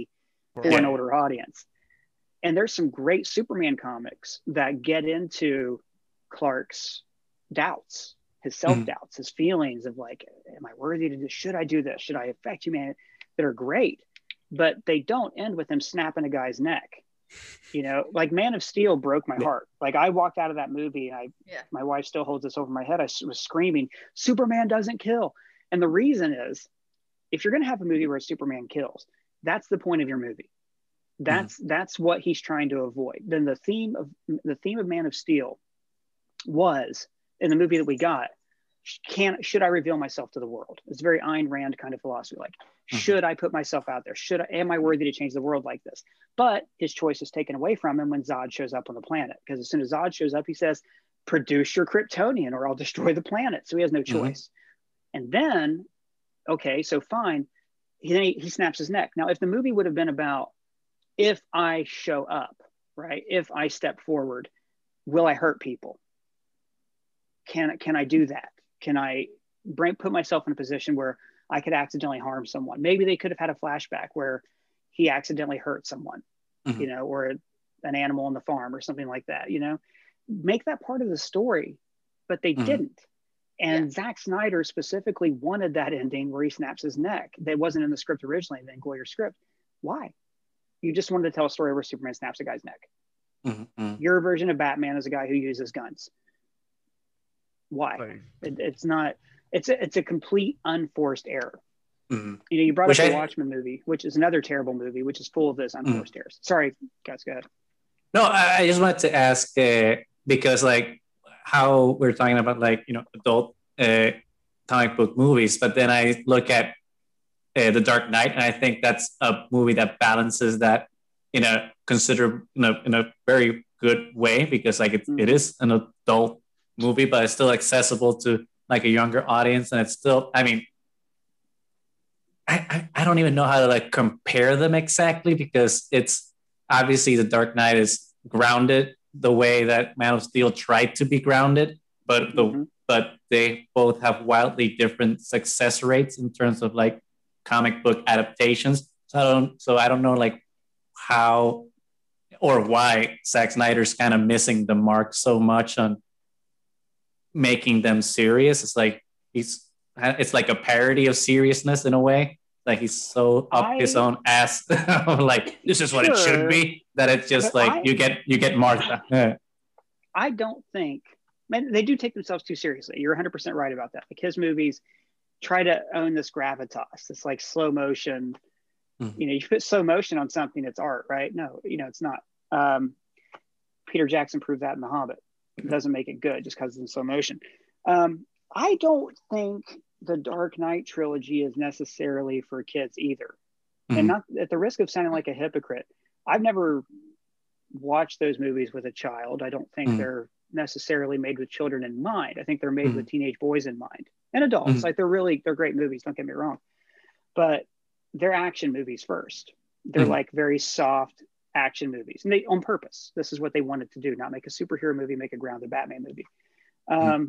for yeah. an older audience. And there's some great Superman comics that get into Clark's doubts, his self-doubts, mm-hmm. his feelings of like, am I worthy to do, should I do this? Should I affect humanity? That are great, but they don't end with him snapping a guy's neck. You know, like Man of Steel broke my heart. Like I walked out of that movie and I, yeah. my wife still holds this over my head. I was screaming, Superman doesn't kill. And the reason is, if you're going to have a movie where Superman kills, that's the point of your movie. That's, mm-hmm. that's what he's trying to avoid. Then the theme of the theme of Man of Steel was in the movie that we got, can, should I reveal myself to the world? It's very Ayn Rand kind of philosophy. Like, mm-hmm. should I put myself out there? Should I, am I worthy to change the world like this? But his choice is taken away from him when Zod shows up on the planet. Because as soon as Zod shows up, he says, produce your Kryptonian or I'll destroy the planet. So he has no choice. Mm-hmm. And then, okay, so fine. He, he snaps his neck. Now, if the movie would have been about, if I show up, right? If I step forward, will I hurt people? Can, can I do that? Can I bring, put myself in a position where I could accidentally harm someone? Maybe they could have had a flashback where he accidentally hurt someone, mm-hmm. you know, or a, an animal on the farm or something like that, you know, make that part of the story, but they mm-hmm. didn't. And yeah. Zack Snyder specifically wanted that ending where he snaps his neck. That wasn't in the script originally, the Goyer script. Why? You just wanted to tell a story where Superman snaps a guy's neck. Mm-hmm. Your version of Batman is a guy who uses guns. Why? Right. It, it's not, it's a, it's a complete unforced error. Mm-hmm. You know, you brought which up the I, Watchmen movie, which is another terrible movie, which is full of those unforced mm-hmm. errors. Sorry, guys, go ahead. No, I, I just wanted to ask, uh, because like how we're talking about like, you know, adult uh, comic book movies, but then I look at uh, The Dark Knight and I think that's a movie that balances that in a consider in a, in a very good way, because like it, mm-hmm. it is an adult movie, but it's still accessible to like a younger audience. And it's still, I mean, I, I, I don't even know how to like compare them exactly, because it's obviously The Dark Knight is grounded the way that Man of Steel tried to be grounded, but the mm-hmm. but they both have wildly different success rates in terms of like comic book adaptations. So I don't so I don't know like how or why Zack Snyder's kind of missing the mark so much on making them serious. It's like he's it's like a parody of seriousness in a way. Like he's so up I, his own ass, like this is what sure. it should be. That it's just but like I, you get you get Martha. Yeah. I don't think, man, they do take themselves too seriously. You're one hundred percent right about that. Like his movies try to own this gravitas. It's like slow motion. Mm-hmm. You know, you put slow motion on something, it's art, right? No, you know, it's not. Um, Peter Jackson proved that in The Hobbit. It doesn't make it good just because it's in slow motion. Um, I don't think the Dark Knight trilogy is necessarily for kids either. Mm-hmm. And not at the risk of sounding like a hypocrite, I've never watched those movies with a child. I don't think mm-hmm. they're necessarily made with children in mind. I think they're made mm-hmm. with teenage boys in mind and adults. Mm-hmm. Like they're really, they're great movies. Don't get me wrong, but they're action movies first. They're mm-hmm. like very soft action movies, and they on purpose. This is what they wanted to do, not make a superhero movie, make a grounded Batman movie. Um, mm-hmm.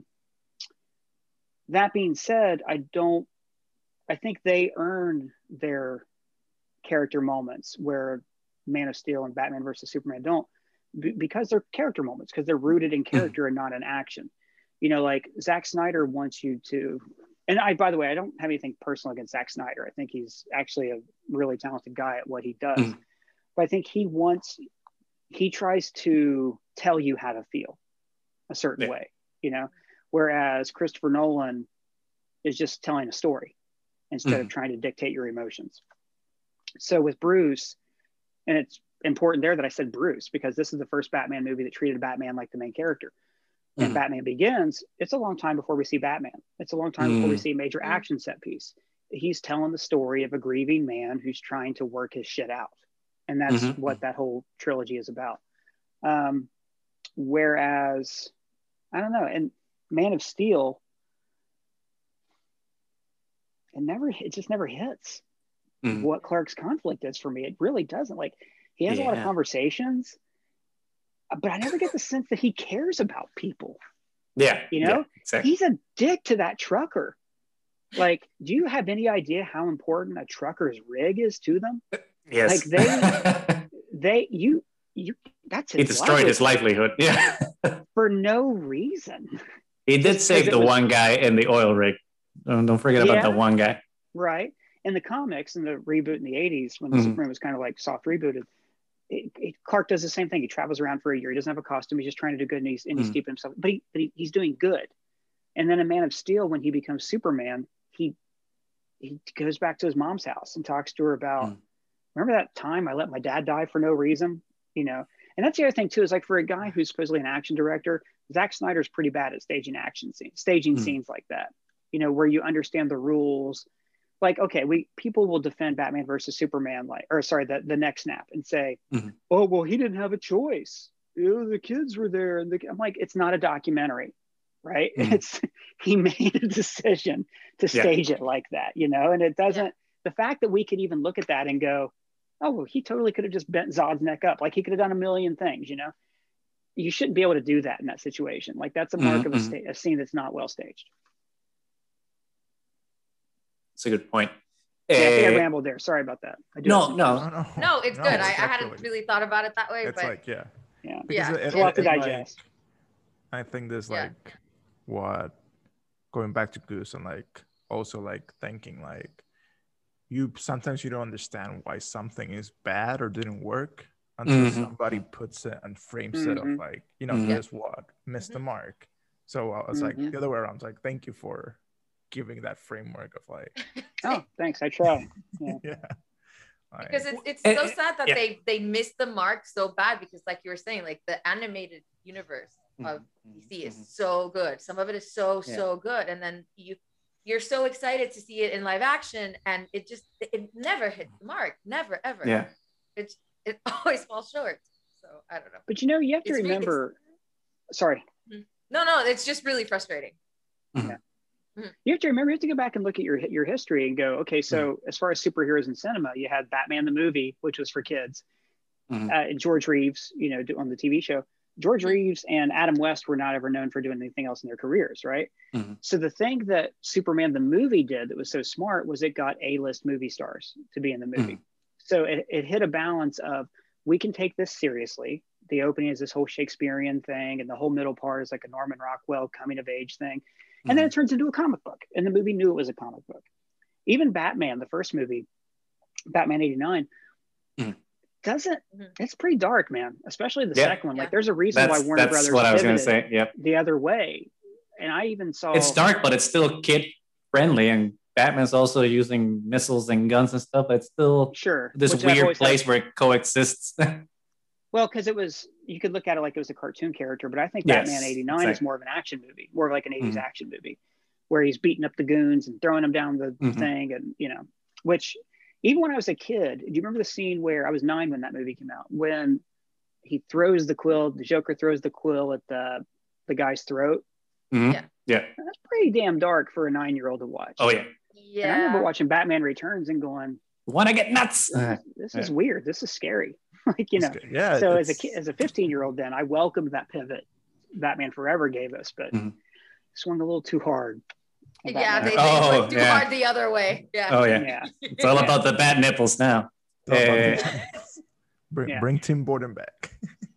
That being said, I don't, I think they earn their character moments where Man of Steel and Batman versus Superman don't, b- because they're character moments, because they're rooted in character and not in action. You know, like Zack Snyder wants you to, and I, by the way, I don't have anything personal against Zack Snyder. I think he's actually a really talented guy at what he does. Mm. But I think he wants, he tries to tell you how to feel a certain yeah. way, you know, whereas Christopher Nolan is just telling a story instead mm. of trying to dictate your emotions. So with Bruce, and it's important there that I said Bruce, because this is the first Batman movie that treated Batman like the main character. Mm. And Batman Begins, it's a long time before we see Batman. It's a long time mm. before we see a major action set piece. He's telling the story of a grieving man who's trying to work his shit out. And that's mm-hmm. what that whole trilogy is about. Um, whereas, I don't know, and Man of Steel, it never, it just never hits mm. what Clark's conflict is for me. It really doesn't. Like, he has yeah. a lot of conversations, but I never get the sense that he cares about people. Yeah. You know, yeah, exactly. He's a dick to that trucker. Like, do you have any idea how important a trucker's rig is to them? Yes. Like they, they, you, you. That's his he destroyed his livelihood. Yeah. for no reason. He did Just save 'cause it the was- one guy in the oil rig. Don't, don't forget Yeah. about that one guy. Right. In the comics, in the reboot in the eighties, when the Mhm. Superman was kind of like soft rebooted, it, it, Clark does the same thing. He travels around for a year. He doesn't have a costume. He's just trying to do good, and he's, and he's Mhm. keeping himself. But, he, but he, he's doing good. And then in Man of Steel, when he becomes Superman, he he goes back to his mom's house and talks to her about, Mhm. remember that time I let my dad die for no reason? You know, and that's the other thing too, is like for a guy who's supposedly an action director, Zack Snyder's pretty bad at staging action scenes, staging Mhm. scenes like that, you know, where you understand the rules. Like, okay, we people will defend Batman versus Superman, like, or sorry, the, the next snap and say, Mhm. oh, well, he didn't have a choice. You know, the kids were there. And the, I'm like, it's not a documentary, right? Mhm. It's, he made a decision to Yeah. stage it like that, you know, and it doesn't, the fact that we could even look at that and go, oh, well, he totally could have just bent Zod's neck up. Like he could have done a million things, you know, you shouldn't be able to do that in that situation. Like that's a mark Mhm, of a, mhm. sta- a scene that's not well staged. It's a good point. Yeah, I think I Eh, rambled there. Sorry about that. I do no, have- no. no, No, it's good. I, I hadn't actually- really thought about it that way, It's but like yeah, Yeah. because Yeah. it- It's a lot to it- it, like, digest. I think there's Yeah. like what going back to Goose and like also like thinking like you sometimes you don't understand why something is bad or didn't work until Mhm. somebody puts it and frames it Mhm. of like, you know, Mhm. here's what missed the Mhm. mark. So I was like Mhm. the other way around. I was like, thank you for giving that framework of like, Oh, thanks. I try. Yeah. yeah. Like, because it's it's Eh, so eh, sad that yeah. they they missed the mark so bad, because like you were saying, like the animated universe of D C is Mhm. so good. Some of it is so Yeah. so good, and then you you're so excited to see it in live action, and it just it never hits the mark, never ever. Yeah. It's it always falls short. So I don't know. But you know, you have to It's re- it's- remember, sorry, No, no, it's just really frustrating. you have to remember, you have to go back and look at your your history and go, okay, so as far as superheroes in cinema, you had Batman the movie, which was for kids, Mhm. uh, and George Reeves, you know, do- on the T V show. George Mhm. Reeves and Adam West were not ever known for doing anything else in their careers, right? Mhm. So the thing that Superman the movie did that was so smart was it got A-list movie stars to be in the movie. Mhm. So it, it hit a balance of, we can take this seriously. The opening is this whole Shakespearean thing, and the whole middle part is like a Norman Rockwell coming of age thing. And then it turns into a comic book, and the movie knew it was a comic book. Even Batman, the first movie, Batman eighty-nine, Mhm. doesn't, Mhm. it's pretty dark, man, especially the Yeah. second one. Yeah. Like there's a reason That's why Warner that's Brothers what I was gonna pivoted say. Yep. the other way. And I even saw It's dark, but it's still kid friendly, and Batman's also using missiles and guns and stuff. But it's still sure this which I've weird always had- place where it coexists. well, because it was, you could look at it like it was a cartoon character, but I think Yes, Batman eighty-nine is exactly. more of an action movie, more of like an eighties Mhm. action movie, where he's beating up the goons and throwing them down the Mhm. thing, and you know, which even when I was a kid, do you remember the scene where I was nine when that movie came out, when he throws the quill, the Joker throws the quill at the the guy's throat? Mhm. Yeah. Yeah. That's pretty damn dark for a nine-year-old to watch. Oh yeah. Yeah. And I remember watching Batman Returns and going, Want to get nuts? Uh, this is Yeah. weird. This is scary. Like, you know, it's good. yeah. so as a it's- kid, as a fifteen year old, then I welcomed that pivot Batman Forever gave us, but Mhm. swung a little too hard. on Yeah, they, Batman. they Oh, went too yeah. hard the other way. Yeah. oh yeah. yeah. It's all about the bat nipples now. it's all about Eh, the- bring, Yeah. bring Tim Burton back.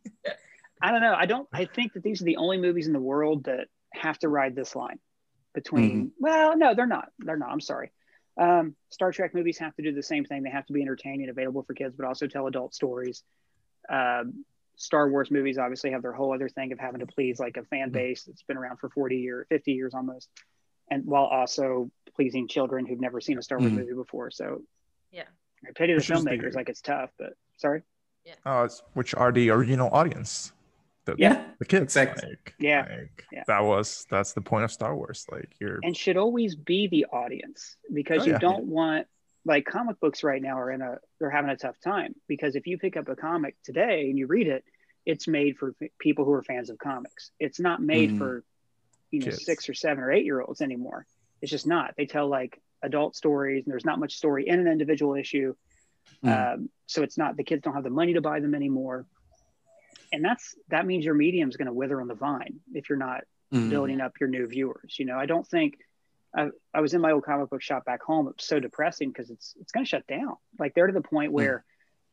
I don't know. I don't. I think that these are the only movies in the world that have to ride this line between. Mm-hmm. Well, no, they're not. They're not. I'm sorry. Um, Star Trek movies have to do the same thing. They have to be entertaining, available for kids, but also tell adult stories. Um, Star Wars movies obviously have their whole other thing of having to please like a fan base that's been around for forty years, fifty years almost, and while also pleasing children who've never seen a Star Wars Mhm. movie before. So Yeah. I pity the Which is the- filmmakers. Like it's tough, but sorry. Uh, it's- which are the original audience? The, Yeah. the kids. Exactly. Like, Yeah. like, Yeah. That was that's the point of Star Wars. Like you're And should always be the audience, because Oh, you yeah. don't want, like, comic books right now are in a, they're having a tough time, because if you pick up a comic today and you read it, it's made for f- people who are fans of comics. It's not made Mhm. for, you know, Kids. six or seven or eight year olds anymore. It's just not. They tell like adult stories, and there's not much story in an individual issue. Mhm. Um, so it's not, the kids don't have the money to buy them anymore. And that's, that means your medium is going to wither on the vine if you're not Mhm. building up your new viewers. You know, I don't think, I, I was in my old comic book shop back home. It was so depressing because it's it's going to shut down. Like they're to the point where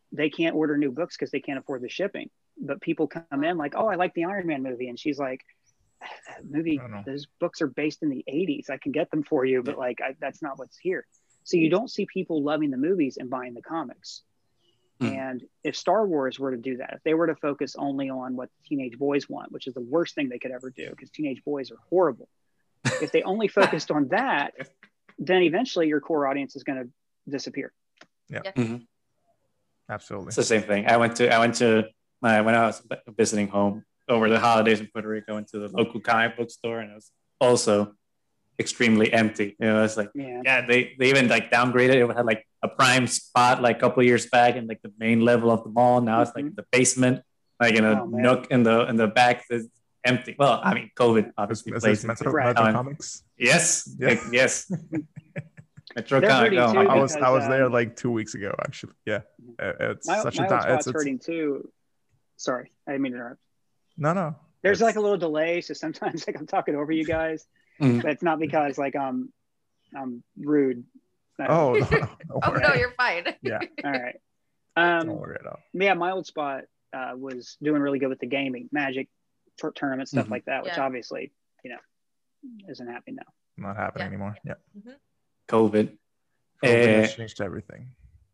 they can't order new books because they can't afford the shipping. But people come in like, oh, I like the Iron Man movie. And she's like, that movie, those books are based in the eighties. I can get them for you, but like, I, that's not what's here. So you don't see people loving the movies and buying the comics. Mm. And if Star Wars were to do that, if they were to focus only on what teenage boys want, which is the worst thing they could ever do because teenage boys are horrible. If they only focused on that, then eventually your core audience is going to disappear. Yeah. Yeah. Mm-hmm. Absolutely. It's the same thing. I went to, I went to my, when I was visiting home over the holidays in Puerto Rico, I went to the local comic book store and it was also extremely empty. You know, it's like, yeah, yeah they, they even like downgraded it. It had like a prime spot like a couple of years back in like the main level of the mall. Now it's like mm-hmm. the basement, like in a oh, nook in the in the back is empty. Well, I mean, COVID obviously is, plays is Metro, Metro um, Comics. Yes, yeah. like, yes. Metro Comics. Oh, I was because, I was um, there like two weeks ago actually. Yeah, it's my, such my a time. It's, it's hurting too. Sorry, I didn't mean to interrupt. No, no. There's it's... like a little delay, so sometimes like I'm talking over you guys, mm. but it's not because like I'm I'm rude. Oh, no, no, oh no, you're fine. Yeah. All right. Um, Don't worry at all. Yeah, my old spot uh, was doing really good with the gaming, Magic, t- tournament stuff mm-hmm. like that, which yeah. obviously you know isn't happening now. Not happening yeah. anymore. Yeah. Mm-hmm. COVID. COVID uh, has changed everything.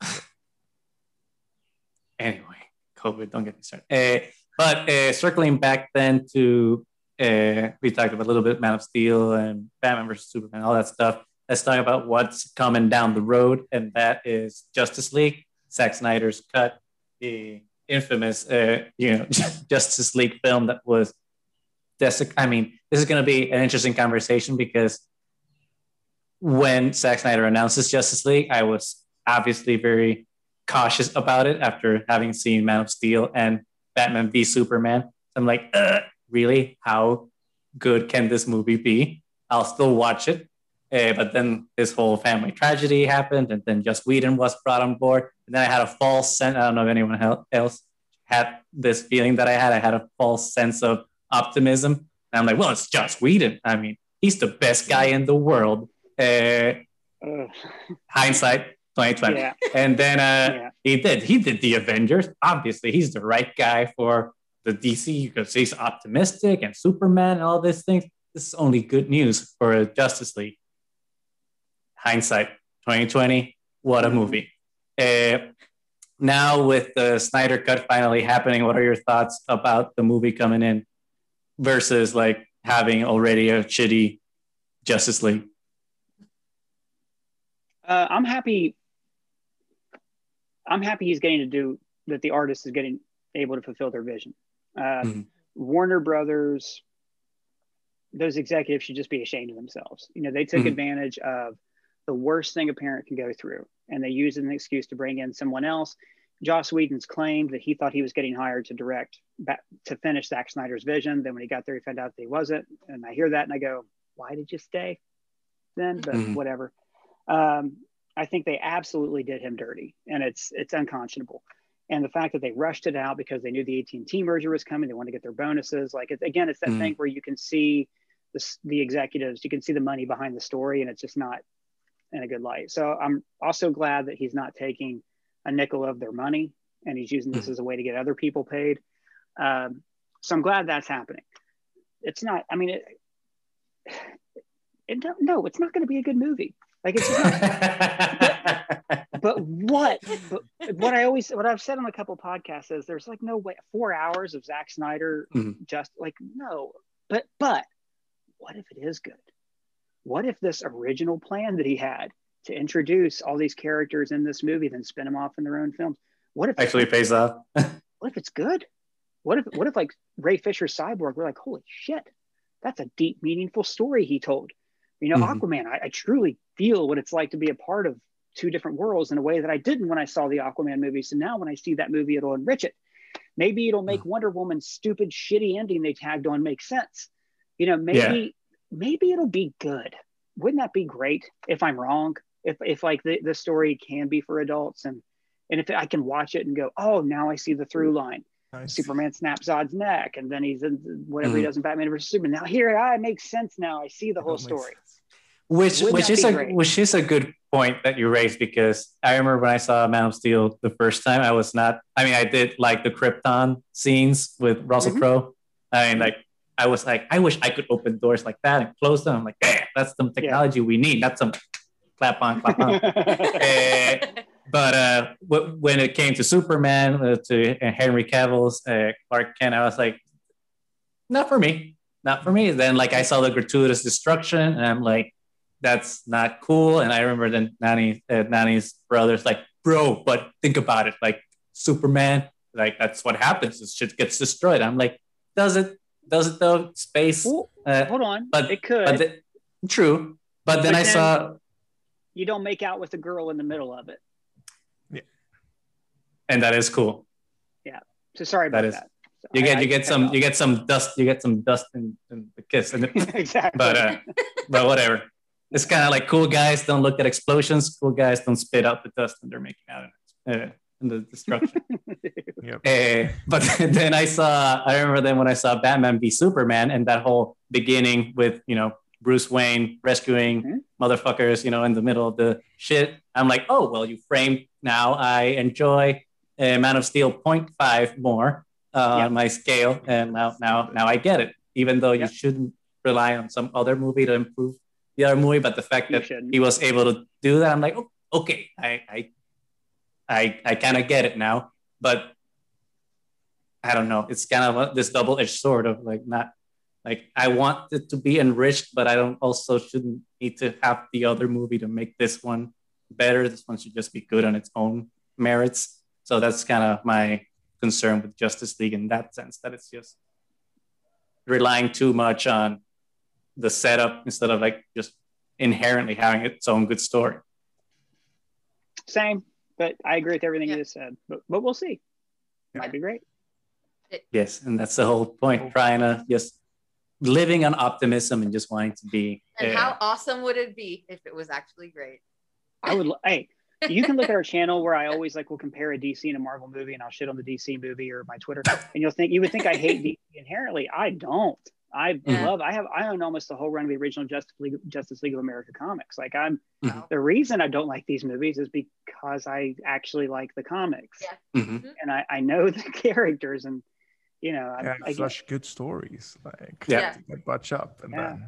Anyway, COVID. Don't get me started. Uh, But uh, circling back then to, uh, we talked about a little bit Man of Steel and Batman versus Superman, all that stuff. Let's talk about what's coming down the road, and that is Justice League, Zack Snyder's cut, the infamous, uh, you know, Justice League film that was. Des- I mean, this is going to be an interesting conversation because when Zack Snyder announces Justice League, I was obviously very cautious about it after having seen Man of Steel and Batman v Superman. I'm like, uh, really? How good can this movie be? I'll still watch it. Uh, but then this whole family tragedy happened, and then Joss Whedon was brought on board. And then I had a false sense. I don't know if anyone else had this feeling that I had. I had a false sense of optimism. And I'm like, well, it's Joss Whedon. I mean, he's the best guy in the world. Uh, uh. Hindsight. twenty twenty. Yeah. And then uh, yeah. he did. He did the Avengers. Obviously, he's the right guy for the D C because he's optimistic and Superman and all these things. This is only good news for Justice League. Hindsight, twenty twenty. What a movie. Uh, now with the Snyder Cut finally happening, what are your thoughts about the movie coming in versus like having already a shitty Justice League? Uh, I'm happy. I'm happy he's getting to do that. The artist is getting able to fulfill their vision. Uh, mm-hmm. Warner Brothers, those executives should just be ashamed of themselves. You know, they took mm-hmm. advantage of the worst thing a parent can go through, and they used an excuse to bring in someone else. Joss Whedon's claimed that he thought he was getting hired to direct, back, to finish Zack Snyder's vision. Then when he got there, he found out that he wasn't. And I hear that and I go, why did you stay then? But mm-hmm. whatever. Um, I think they absolutely did him dirty, and it's it's unconscionable. And the fact that they rushed it out because they knew the A T and T merger was coming, they wanted to get their bonuses. Like, it's, again, it's that mm-hmm. thing where you can see the, the executives, you can see the money behind the story, and it's just not in a good light. So I'm also glad that he's not taking a nickel of their money, and he's using this as a way to get other people paid. Um, so I'm glad that's happening. It's not, I mean, it, it no, it's not going to be a good movie. Like, it's just not, but, but what, but what I always, what I've said on a couple podcasts is there's like no way, four hours of Zack Snyder, mm-hmm. just like, no, but, but what if it is good? What if this original plan that he had to introduce all these characters in this movie, then spin them off in their own films? What if actually pays off? What if it's good? What if, what if like Ray Fisher's Cyborg, we're like, holy shit, that's a deep, meaningful story he told. You know, mm-hmm. Aquaman, I, I truly feel what it's like to be a part of two different worlds in a way that I didn't when I saw the Aquaman movie. So now when I see that movie, it'll enrich it. Maybe it'll make mm-hmm. Wonder Woman's stupid, shitty ending they tagged on make sense. You know, maybe, yeah. maybe it'll be good. Wouldn't that be great if I'm wrong? If, if like the, the story can be for adults, and, and if I can watch it and go, oh, now I see the through line. Nice. Superman snaps Zod's neck, and then he's in whatever mm-hmm. he does in Batman versus Superman. Now here, ah, it makes sense now. I see the whole story. which Would which not is be a great. which is a good point that you raised, because I remember when I saw Man of Steel the first time, I was not. I mean, I did like the Krypton scenes with Russell Mhm. Crowe. I mean, like I was like, I wish I could open doors like that and close them. I'm like, damn, that's some technology we need. That's some clap on, clap on. Eh, but uh, w- when it came to Superman, uh, to uh, Henry Cavill's uh, Clark Kent, I was like, not for me, not for me. Then like I saw the gratuitous destruction, and I'm like, that's not cool. And I remember then Nani, uh, Nani's brother's like, bro, but think about it, like Superman, like that's what happens. This shit gets destroyed. I'm like, does it? Does it though? Space, Well, uh, hold on. but It could. but the, true. But then But I then- saw, You don't make out with the girl in the middle of it. and that is cool. So sorry about That that. is- So You I- get I you get cut some off. you get some dust you get some dust in, in the kiss, and it, exactly. but uh, but whatever. It's kind of like cool guys don't look at explosions. Cool guys don't spit out the dust when they're making out in, uh, in the destruction. Yep. Uh, but then I saw, I remember then when I saw Batman v Superman, and that whole beginning with, you know, Bruce Wayne rescuing Mhm. motherfuckers, you know, in the middle of the shit. I'm like, oh, well, you framed now. I enjoy uh, Man of Steel point five more uh, Yep. on my scale. And now, now, now I get it, even though you Yep. shouldn't rely on some other movie to improve the other movie. But the fact You that shouldn't. he was able to do that, I'm like, oh, okay, I, I, I, I kind of get it now. But I don't know. It's kind of a, this double-edged sword of like not like I want it to be enriched, but I don't also shouldn't need to have the other movie to make this one better. This one should just be good on its own merits. So that's kind of my concern with Justice League in that sense, that it's just relying too much on the setup instead of like just inherently having its own good story. Same, but I agree with everything Yeah. you just said. But but we'll see. Yeah. Might be great. Yes, and that's the whole point, trying to just living on optimism and just wanting to be. And uh, how awesome would it be if it was actually great? I would. Hey, you can look at our channel where I always like will compare a D C and a Marvel movie, and I'll shit on the D C movie or my Twitter, and you'll think you would think I hate D C inherently. I don't. I Yeah. love. I have. I own almost the whole run of the original Justice League, Justice League of America comics. Like I'm. Mhm. The reason I don't like these movies is because I actually like the comics, Yeah. mhm. and I, I know the characters, and you know, I, Yeah, I get- such good stories. Like Yeah. Yeah. to get butch up and Yeah. then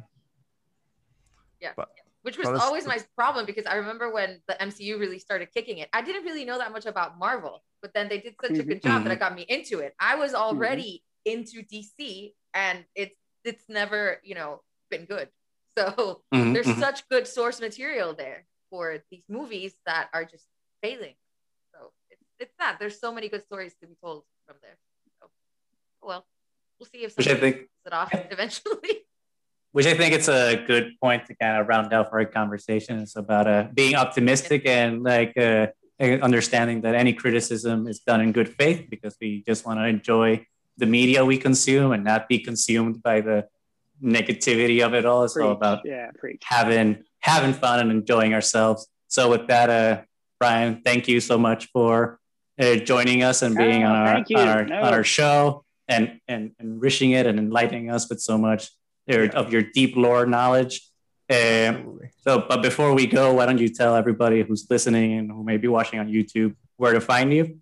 Yeah. But Which was Well, that's- always my problem, because I remember when the M C U really started kicking it, I didn't really know that much about Marvel, but then they did such a good job that it got me into it. I was already into D C, and it's it's never, you know, been good. So Mhm, there's mhm. such good source material there for these movies that are just failing. So it's it's sad. There's so many good stories to be told from there. So well, we'll see if Which I somebody think- pulls it off eventually. Which I think it's a good point to kind of round out our conversation. It's about uh, being optimistic and like uh, understanding that any criticism is done in good faith, because we just want to enjoy the media we consume and not be consumed by the negativity of it all. It's all preach. about yeah, preach. having having fun and enjoying ourselves. So with that, uh, Brian, thank you so much for uh, joining us and being Oh, on our thank you. on our, No. on our show and and enriching it and enlightening us with so much uh, Yeah. of your deep lore knowledge. Um, absolutely. so, but before we go, why don't you tell everybody who's listening and who may be watching on YouTube where to find you?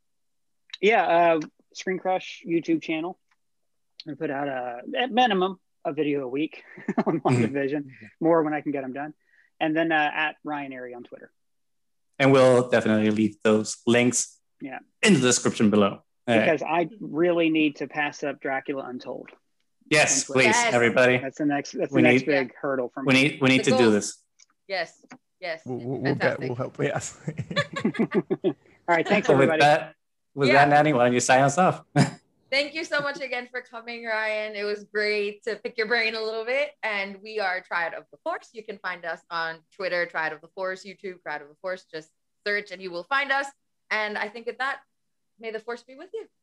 Yeah, uh, Screen Crush YouTube channel. I put out a at minimum a video a week on Long Mhm. Division, more when I can get them done, and then uh, at Ryan Airy on Twitter. And we'll definitely leave those links Yeah. in the description below. All right. Because I really need to pass up Dracula Untold. Yes, on Twitter. please, Yes. everybody. That's the next. That's the We next need- big hurdle for We me. need we need The to do goals. this. Yes, yes. We'll, it's we'll, we'll get fantastic. we'll help. Yes. All right, thanks So with everybody. that, with Yeah. that, Nanny, why don't you sign us off? Thank you so much again for coming, Ryan. It was great to pick your brain a little bit. And we are Triad of the Force. You can find us on Twitter, Triad of the Force, YouTube, Triad of the Force. Just search and you will find us. And I think with that, may the Force be with you.